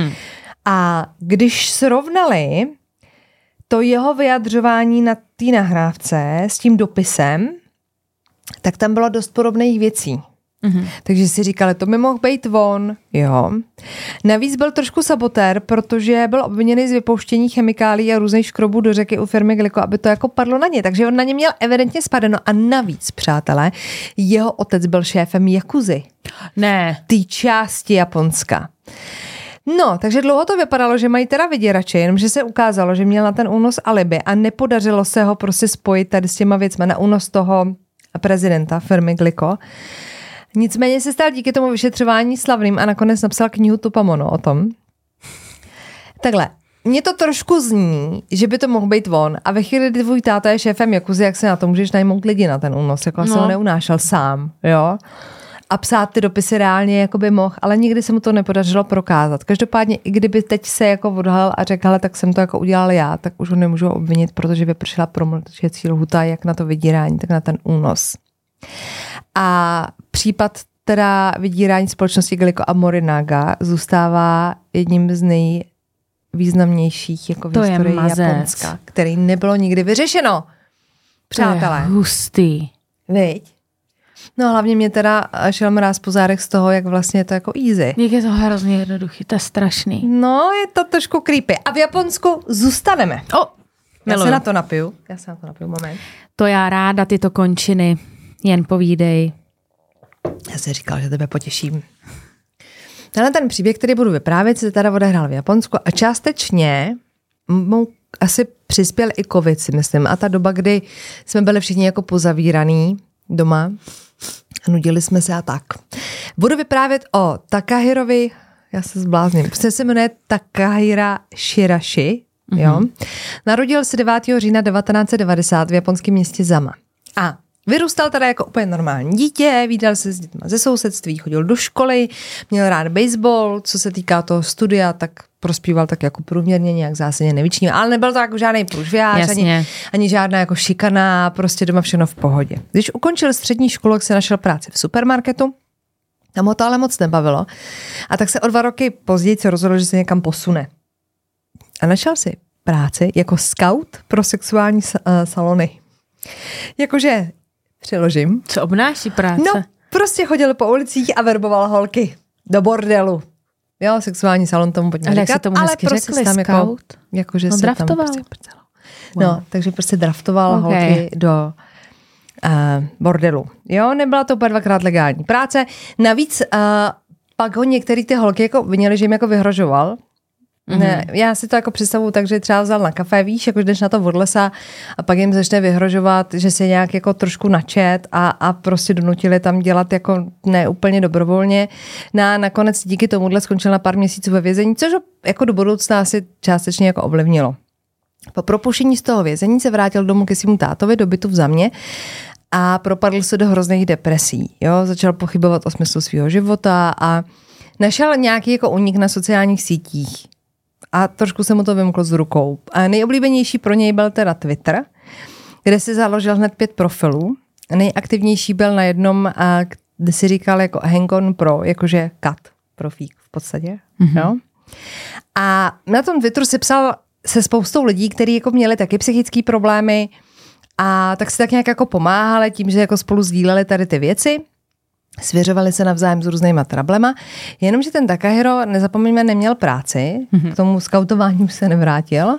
A když srovnali to jeho vyjadřování na té nahrávce s tím dopisem, tak tam bylo dost podobných věcí. Takže si říkali, to by mohl být on, jo. Navíc byl trošku sabotér, protože byl obviněný z vypouštění chemikálií a různých škrobů do řeky u firmy Glico, aby to jako padlo na ně. Takže on na ně měl evidentně spadeno. A navíc, přátelé, jeho otec byl šéfem Jakuzy. Ne. Té části Japonska. No, takže dlouho to vypadalo, že mají teda vyděrače, jenomže se ukázalo, že měl na ten únos alibi a nepodařilo se ho prostě spojit tady s těma věcma na únos toho prezidenta firmy Glico. Nicméně se stal díky tomu vyšetřování slavným a nakonec napsal knihu Tupamono o tom. Takhle, mně to trošku zní, že by to mohl být on a ve chvíli, kdy tvůj táta je šéfem Jakuzy, jak se na to můžeš najmout lidi na ten únos, jako se ho neunášel sám, jo? A psát ty dopisy reálně jako by mohl, ale nikdy se mu to nepodařilo prokázat. Každopádně, i kdyby teď se jako odhalil a řekl, tak jsem to jako udělal já, tak už ho nemůžu obvinit, protože vypršela promlčecí lhuta jak na to vydírání, tak na ten únos. A případ teda vydírání společnosti Glico a Morinaga zůstává jedním z nejvýznamnějších jako v historii Japonska, který nebylo nikdy vyřešeno. Přátelé. To je hustý. Viď? No hlavně mě teda šel mráz po zádech z toho, jak vlastně je to jako easy. Jak je to hrozně jednoduchý, to je strašný. No, je to trošku creepy. A v Japonsku zůstaneme. Já se na to napiju, moment. To já ráda, tyto končiny, jen povídej. Já si říkal, že tebe potěším. Tenhle ten příběh, který budu vyprávět, se teda odehrál v Japonsku a částečně mou asi přispěl i covid, si myslím. A ta doba, kdy jsme byli všichni jako pozavíraný doma a nudili jsme se a tak. Budu vyprávět o Takahirovi, já se zblázním, prostě se jmenuje Takahira Shirashi, jo. Narodil se 9. října 1990 v japonském městě Zama. A vyrůstal teda jako úplně normální dítě, vídal se s dětma ze sousedství, chodil do školy, měl rád baseball, co se týká toho studia, tak prospíval tak jako průměrně, nějak zásadně nevyčnil, ale nebyl to jako žádný průžviář, ani žádná jako šikana, prostě doma všechno v pohodě. Když ukončil střední školu, se našel práci v supermarketu, tam ho to ale moc nebavilo. A tak se o 2 roky později se rozhodl, že se někam posune. A našel si práci jako scout pro sexuální salony. Jakože, přeložím. Co obnáší práce? No, prostě chodil po ulicích a verboval holky do bordelu. Jo, sexuální salon tomu pojďme říkat. Jak se tomu ale hezky prostě řekli, tam scout? Jakože No, se draftoval. tam prostě No, takže prostě draftoval holky do bordelu. Jo, nebyla to úplně 2krát legální práce. Navíc pak ho některý ty holky jako viněli, že jim jako vyhrožoval. Ne, já si to jako představuji tak, že třeba vzal na kafe, víš, jako jdeš na to od lesa a pak jim začne vyhrožovat, že se nějak jako trošku načet a prostě donutili tam dělat jako ne úplně dobrovolně. Nakonec díky tomuhle skončil na pár měsíců ve vězení, což jako do budoucna asi částečně jako ovlivnilo. Po propuštění z toho vězení se vrátil domů ke svému tátovi do bytu v Zamě a propadl se do hrozných depresí. Jo? Začal pochybovat o smyslu svého života a našel nějaký jako únik na sociálních sítích. A trošku se mu to vymklo z rukou. A nejoblíbenější pro něj byl teda Twitter, kde si založil hned 5 profilů. Nejaktivnější byl na jednom, kde si říkal jako Hang on Pro, jakože cut profík v podstatě. No? A na tom Twitteru si psal se spoustou lidí, kteří jako měli taky psychické problémy a tak si tak nějak jako pomáhali tím, že jako spolu sdíleli tady ty věci. Svěřovali se navzájem s různýma trablema, jenomže ten Takahiro, nezapomeňme, neměl práci, k tomu skautování už se nevrátil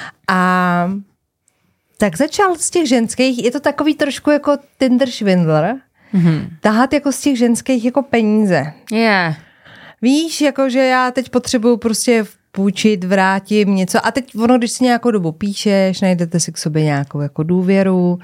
a tak začal z těch ženských, je to takový trošku jako Tinder Schwindler, tahat jako z těch ženských jako peníze. Yeah. Víš, jako že já teď potřebuju prostě půjčit, vrátím něco a teď ono, když si nějakou dobu píšeš, najdete si k sobě nějakou jako důvěru,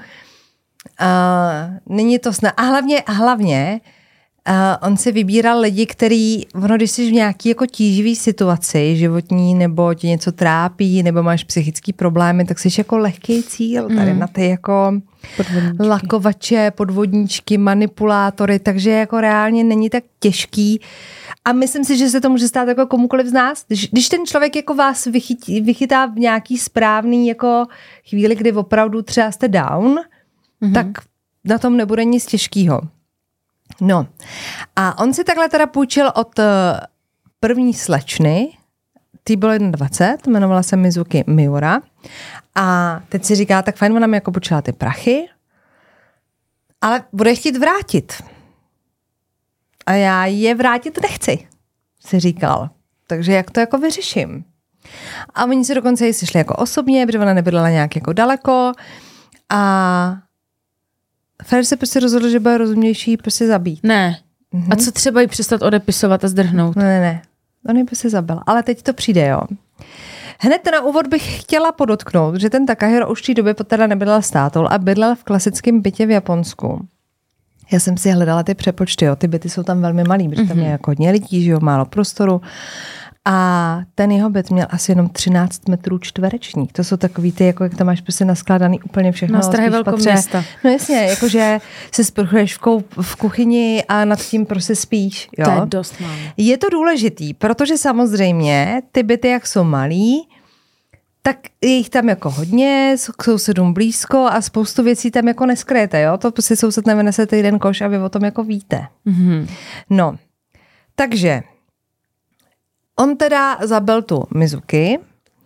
není to snad. A hlavně on si vybíral lidi, který, když jsi v nějaký jako tíživý situaci životní, nebo tě něco trápí, nebo máš psychický problémy, tak jsi jako lehký cíl tady na ty jako lakovače, podvodníčky, manipulátory, takže jako reálně není tak těžký. A myslím si, že se to může stát jako komukoliv z nás. Když ten člověk jako vás vychytá v nějaký správný jako chvíli, kdy opravdu třeba jste down, tak na tom nebude nic těžkýho. No. A on si takhle teda půjčil od první slečny, ty bylo 21, jmenovala se Mizuki Miura. A teď si říká, tak fajn, ona mi jako půjčila ty prachy, ale bude chtít vrátit. A já je vrátit nechci, si říkal. Takže jak to jako vyřeším? A oni se dokonce sešli jako osobně, protože ona nebydlela nějak jako daleko a Fer se prostě rozhodl, že bude rozumnější prostě zabít. Ne. A co třeba jí přestat odepisovat a zdrhnout? Ne. On ji prostě zabil. Ale teď to přijde, jo. Hned na úvod bych chtěla podotknout, že ten Takahiro už v té době teda nebydlel s tátou a bydlel v klasickém bytě v Japonsku. Já jsem si hledala ty přepočty, jo. Ty byty jsou tam velmi malý, protože tam je jako hodně lidí, že jo, málo prostoru. A ten jeho byt měl asi jenom 13 metrů čtverečních. To jsou takový ty, jako jak tam máš prostě naskládaný úplně všechno. No, Prahy velkou města. No jasně, jakože se sprchuješ v kuchyni a nad tím prostě spíš. Jo? To je dost málo. Je to důležitý, protože samozřejmě ty byty, jak jsou malý, tak je jich tam jako hodně, k sousedům blízko a spoustu věcí tam jako neskryjete, jo? To prostě soused nevynese jeden koš a vy o tom jako víte. No, takže on teda zabil tu Mizuki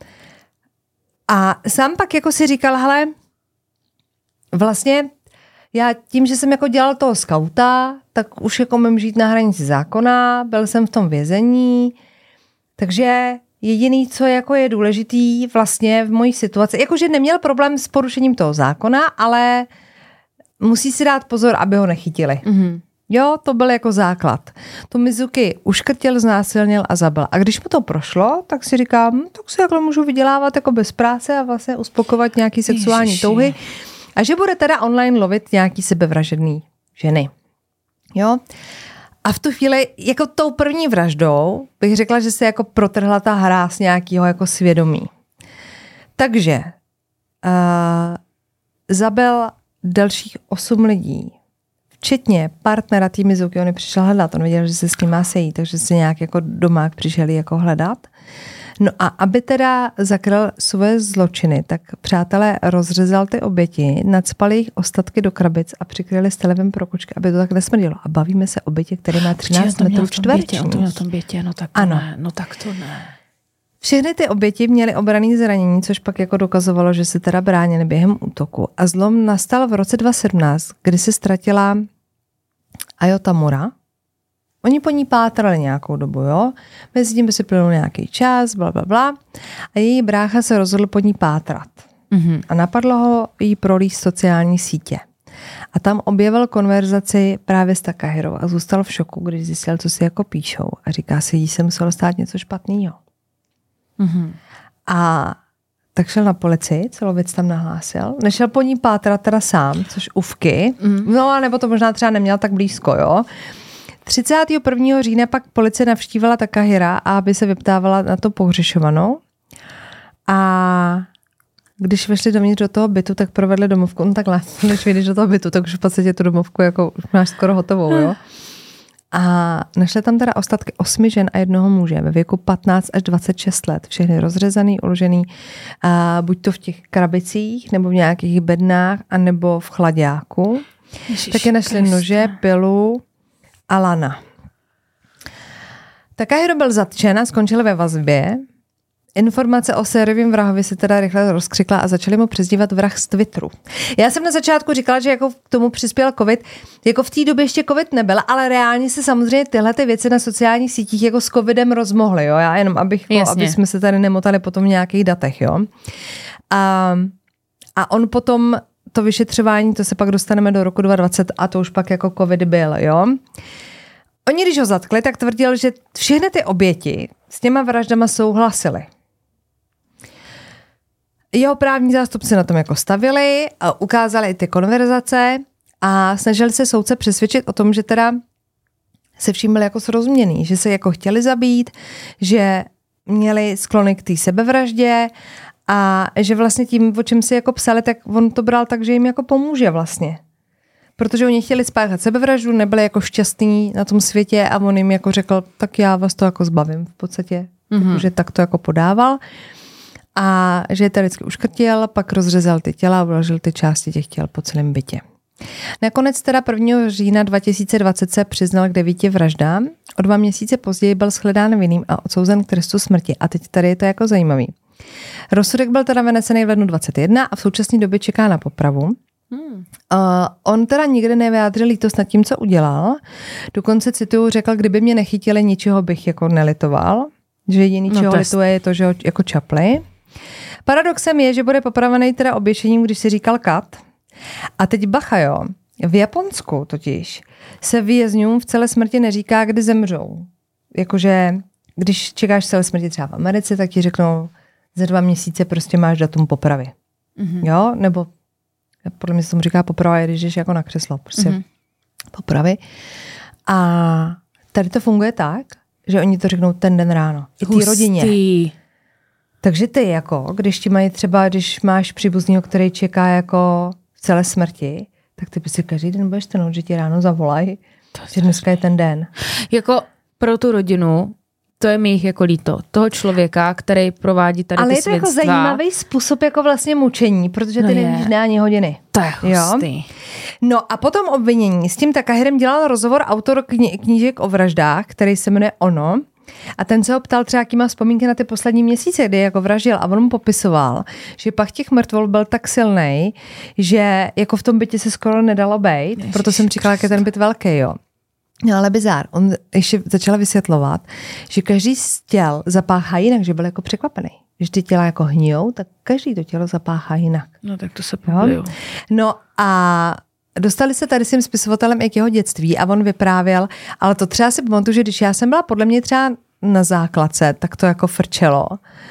a sám pak jako si říkal, hele, vlastně já tím, že jsem jako dělal toho skauta, tak už jako mám žít na hranici zákona, byl jsem v tom vězení, takže jediný, co jako je důležitý vlastně v mojí situaci, jakože neměl problém s porušením toho zákona, ale musí si dát pozor, aby ho nechytili. Jo, to byl jako základ. To Mizuki uškrtil, znásilnil a zabil. A když mu to prošlo, tak si říkám, tak si takhle můžu vydělávat jako bez práce a vlastně uspokovat nějaký sexuální touhy. A že bude teda online lovit nějaký sebevražedný ženy. Jo? A v tu chvíli, jako tou první vraždou, bych řekla, že se jako protrhla ta hráz nějakého jako svědomí. Takže zabil dalších 8 lidí, včetně partnera tý Mizuki. On je přišel hledat, on věděl, že se s ním má sejít, takže se nějak jako doma přišeli jako hledat. No a aby teda zakryl své zločiny, tak přátelé rozřezal ty oběti, nacpali jich ostatky do krabic a přikryli stylem pro kočky, aby to tak nesmrdilo. A bavíme se o bytě, který má 13 metrů čtverečních. On to měl v tom bytě, no tak to ano. Ne, no tak to ne. Všechny ty oběti měly obranné zranění, což pak jako dokazovalo, že se teda bránili během útoku. A zlom nastal v roce 2017, kdy se ztratila Ayo Tamura. Oni po ní pátrali nějakou dobu, jo. Mezi tím by si plynul nějaký čas, blablabla. A její brácha se rozhodl po ní pátrat. Mm-hmm. A napadlo ho jí prolíst sociální sítě. A tam objevil konverzaci právě s Takahirou a zůstal v šoku, když zjistil, co si jako píšou. A říká si, jí se muselo stát něco špatného. Mm-hmm. A tak šel na policii, celou věc tam nahlásil. Nešel po ní pátrat teda sám, což uvky. No a nebo to možná třeba neměl tak blízko, jo. 31. října pak policie navštívila Takahira, aby se vyptávala na to pohřešovanou. A když vešli dovnitř do toho bytu, tak provedli domovku. No takhle, když vyjdeš do toho bytu, tak už v podstatě tu domovku jako už máš skoro hotovou, jo. A našli tam teda ostatky 8 žen a 1 muže ve věku 15 až 26 let. Všechny rozřezaný, uložený, buď to v těch krabicích, nebo v nějakých bednách, anebo v chlaďáku. Taky našli nože, pilu a lana. Takahiro byl zatčen a skončil ve vazbě. Informace o sériovém vrahovi se teda rychle rozkřikla a začali mu přezdívat vrah z Twitteru. Já jsem na začátku říkala, že jako k tomu přispěl covid. Jako v té době ještě covid nebyl, ale reálně se samozřejmě tyhle ty věci na sociálních sítích jako s covidem rozmohly. Jo? Já jenom, aby jsme se tady nemotali potom v nějakých datech. Jo? A on potom to vyšetřování, to se pak dostaneme do roku 2020 a to už pak jako covid byl. Jo? Oni, když ho zatkli, tak tvrdil, že všechny ty oběti s těma vraždama souhlasili. Jeho právní zástupci na tom jako stavili a ukázali i ty konverzace a snažili se soudce přesvědčit o tom, že teda se vším byli jako srozuměný, že se jako chtěli zabít, že měli sklony k té sebevraždě a že vlastně tím, o čem si jako psali, tak on to bral tak, že jim jako pomůže vlastně. Protože oni chtěli spáchat sebevraždu, nebyli jako šťastní na tom světě a on jim jako řekl, tak já vás to jako zbavím v podstatě. Mm-hmm. Že tak to jako podával. A že je to vždycky uškrtil, pak rozřezal ty těla a vložil ty části těch těl po celém bytě. Nakonec teda 1. října 2020 se přiznal k 9 vraždám. O 2 měsíce později byl shledán vinným a odsouzen k trestu smrti. A teď tady je to jako zajímavý. Rozsudek byl teda vynesený v lednu 2021 a v současné době čeká na popravu. On teda nikdy nevyjádřil lítost nad tím, co udělal. Dokonce cituju, řekl, kdyby mě nechytili, ničeho bych jako nelitoval. Že jediný, čeho lituje, je to, že ho jako čapli. Paradoxem je, že bude popravený teda oběšením, když si říkal kat. A teď bacha, jo. V Japonsku totiž se vězňům v celé smrti neříká, kdy zemřou. Jakože, když čekáš celé smrti třeba v Americe, tak ti řeknou, za 2 měsíce prostě máš datum popravy. Mm-hmm. Jo? Nebo podle mě se tomu říká poprava, když jdeš jako na křeslo. Prostě popravy. A tady to funguje tak, že oni to řeknou ten den ráno. I té rodině. Takže ty jako, když ti mají třeba, když máš příbuznýho, který čeká jako v celé smrti, tak ty by si každý den budeš tenut, že ti ráno zavolají, že dneska je ten den. Jako pro tu rodinu, to je mi jich jako líto. Toho člověka, který provádí tady ale ty svědectva. Ale je to jako zajímavý způsob jako vlastně mučení, protože ty nevíš dne ani hodiny. To je hustý. No a potom obvinění. S tím Takahirem dělal rozhovor autor knížek o vraždách, který se jmenuje Ono. A ten se ho ptal třeba, jaký má vzpomínky na ty poslední měsíce, kdy jako vraždil. A on mu popisoval, že pak těch mrtvol byl tak silnej, že jako v tom bytě se skoro nedalo bejt. Proto jsem říkala, jak je ten byt velký, jo. No ale bizár, on ještě začal vysvětlovat, že každý z těl zapáchá jinak, že byl jako překvapený. Když ty těla jako hnijou, tak každý to tělo zapáchá jinak. No tak to se pobliju. No a dostali se tady s tím spisovatelem i k jeho dětství a on vyprávěl, ale to třeba si pamatuju, že když já jsem byla podle mě třeba na základce, tak to jako frčelo.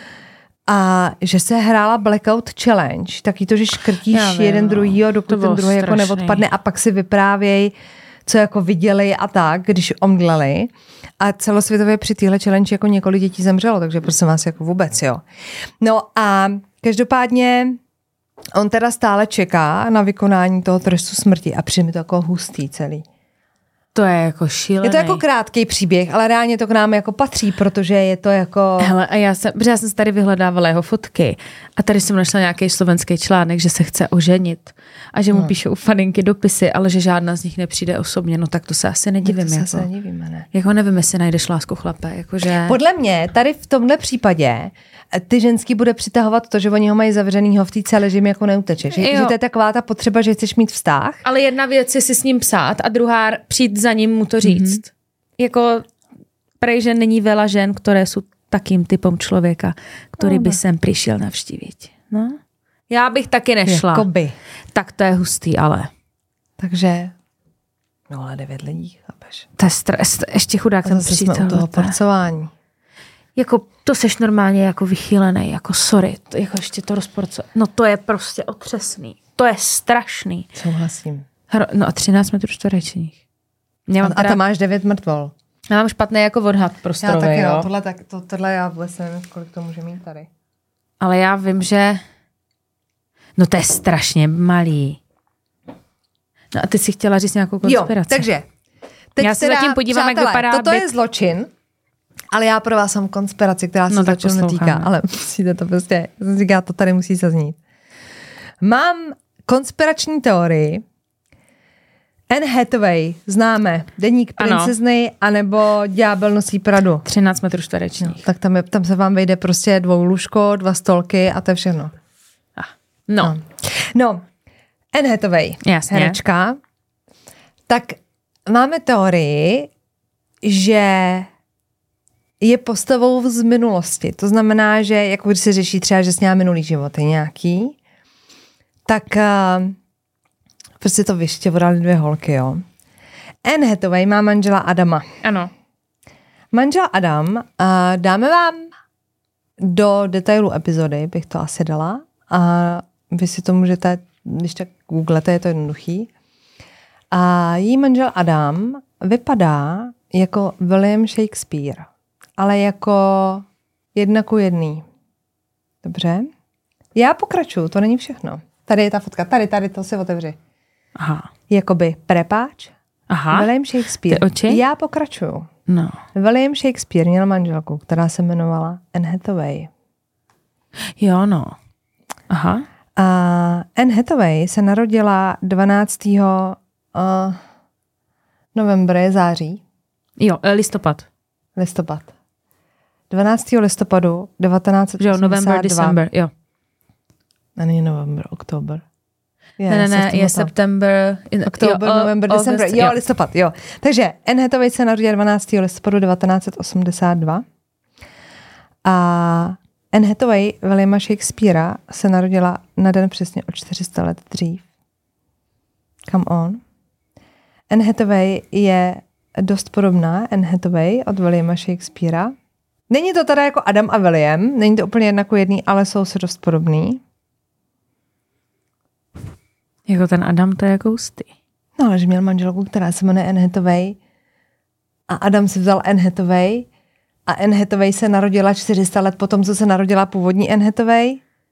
A že se hrála Blackout Challenge, taky to, že škrtíš jeden druhýho, dokud ten druhý jako neodpadne a pak si vyprávěj, co jako viděli a tak, když omdleli. A celosvětově při téhle challenge jako několik dětí zemřelo, takže prosím vás jako vůbec, jo. No a každopádně on teda stále čeká na vykonání toho trestu smrti a přijde mi to jako hustý celý. To je jako šílený. Je to jako krátký příběh, ale reálně to k nám jako patří, protože je to jako... Hele, a já jsem si tady vyhledávala jeho fotky a tady jsem našla nějaký slovenský článek, že se chce oženit a že mu píšou faninky dopisy, ale že žádná z nich nepřijde osobně, no tak to se asi nedivím. To se jako. asi nedivíme, ne? Jako nevím, jestli najdeš lásku chlape, jakože... Podle mě tady v tomhle případě ty ženský bude přitahovat to, že oni ho mají zavřenýho v té celé, že jim jako neuteče. Že to je taková ta potřeba, že chceš mít vztah. Ale jedna věc je si s ním psát a druhá přijít za ním mu to říct. Jako prej, že není veľa žen, které jsou takým typem člověka, který by sem přišel navštívit. No? Já bych taky nešla. Jakoby. Tak to je hustý, ale. Takže 0,9 lidí, chápeš? To je stres, ještě chudák ten přítel. Jsme u toho porcování. Jako to seš normálně jako vychýlený, jako sorry, jako ještě to rozporcovat. No to je prostě otřesný. To je strašný. Souhlasím. No a 13 metrů čtverečních. A tam máš 9 mrtvol. Já mám špatný jako odhad prostorový, já taky, jo. Tohle já vůbec nevím, kolik to může mít tady. Ale já vím, že no to je strašně malý. No a ty si chtěla říct nějakou konspiraci. Jo, takže teď já se zatím podívám, jak vypadá toto je zločin, ale já pro vás mám konspiraci, která se zločinu netýká, ale musíte to prostě, říká, to tady musí zaznít. Mám konspirační teorii. Anne Hathaway, známe, Deník princezny, anebo Ďábel nosí Pradu. 13 metrů čtverečních. No, tak tam se vám vejde prostě 2 lůžko, 2 stolky a to je všechno. No, Anne Hathaway, herečka. Tak máme teorii, že je postavou z minulosti. To znamená, že jako když se řeší třeba, že sněla minulý životy nějaký, tak prostě to vyštěvorali 2 holky, jo. Anne Hathaway má manžela Adama. Ano. Manžel Adam, dáme vám do detailu epizody, bych to asi dala. A vy si to můžete, když tak googlete, je to jednoduchý. A její manžel Adam vypadá jako William Shakespeare, ale jako 1:1. Dobře? Já pokračuju, to není všechno. Tady je ta fotka, tady to si otevři. Aha. Jakoby prepáč. Aha. William Shakespeare. Ty oči? Já pokračuju. No. William Shakespeare měl manželku, která se jmenovala Anne Hathaway. Jo, no. Aha. A Anne Hathaway se narodila 12. novembra, je září. Jo, listopad. 12. listopadu 1982. Jo, november, december, jo. A není november, oktober. Ne, je september. Oktober, november, december. Jo, listopad, jo. Takže Anne Hathaway se narodila 12. listopadu 1982. A Anne Hathaway Williama Shakespearea se narodila na den přesně o 400 let dřív. Come on. Anne Hathaway je dost podobná Anne Hathaway od Williama Shakespearea. Není to teda jako Adam a William, není to úplně 1:1, ale jsou se dost podobný. Jako ten Adam, to je jako hustý. No, ale že měl manželku, která se jmenuje Anne Hathaway a Adam si vzal Anne Hathaway a Anne Hathaway se narodila 400 let potom, co se narodila původní Anne Hathaway.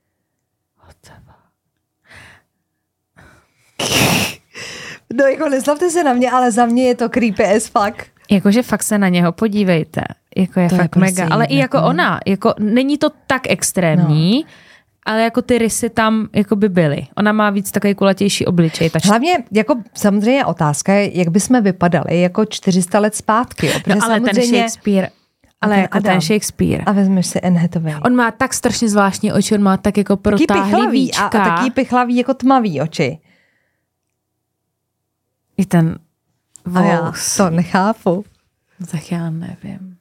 No, jako neslavte se na mě, ale za mě je to creepy as fuck. Jakože fakt se na něho podívejte. Jako je to fakt je prostě mega. Ale i jako ona. Jako není to tak extrémní, no. Ale jako ty rysy tam jako by byly. Ona má víc takový kulatější obličej. Hlavně jako samozřejmě otázka je, jak bychom vypadali jako 400 let zpátky. No ale ten Shakespeare... Ale jako ten Shakespeare. A vezmeš si Anne Hathaway. On má tak strašně zvláštní oči, on má tak jako protáhlý víčka. A taky pichlavý jako tmavý oči. I ten a já to nechápu. No, tak já nevím.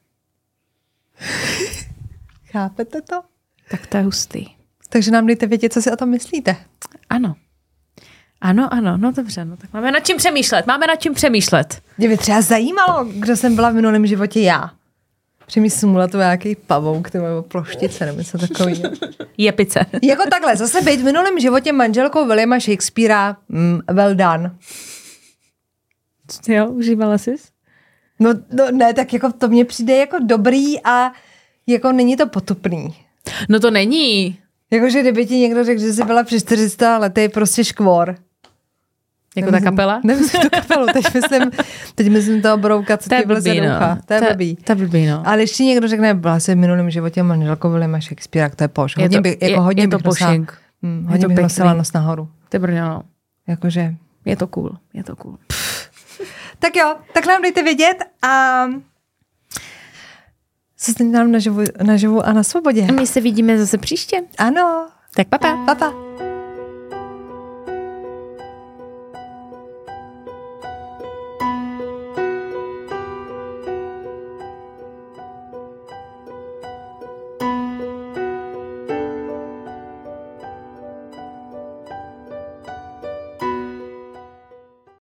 Chápete to? Tak to je hustý. Takže nám dejte vědět, co si o tom myslíte. Ano. Ano, no dobře, no tak máme nad čím přemýšlet. Mě by třeba zajímalo, kdo jsem byla v minulém životě já. Přemýšlela to nějaký pavouk, nebo ploštice, nebo něco takového. Jepice. Jako takhle, zase být v minulém životě manželkou Williama Shakespearea, well done. Jo, užívala jsi? No ne, tak jako to mně přijde jako dobrý a jako není to potupný. No to není. Jakože kdyby ti někdo řekl, že jsi byla při 400 letech prostě škvor. Jako ta kapela? Nemyslím tu kapelu, teď myslím toho brouka, co ty vleze do ucha. To je blbý. To je blbý, no. Ale ještě někdo řekne, byla jsi v minulém životě manželkou Williama Shakespearea, tak to je poš. Hodně bych nosila nos nahoru. To je brňo, no. Jakože. Je to cool. Tak jo, tak nám dejte vědět a se staneme naživu a na svobodě. A my se vidíme zase příště. Ano. Tak papa. Papa.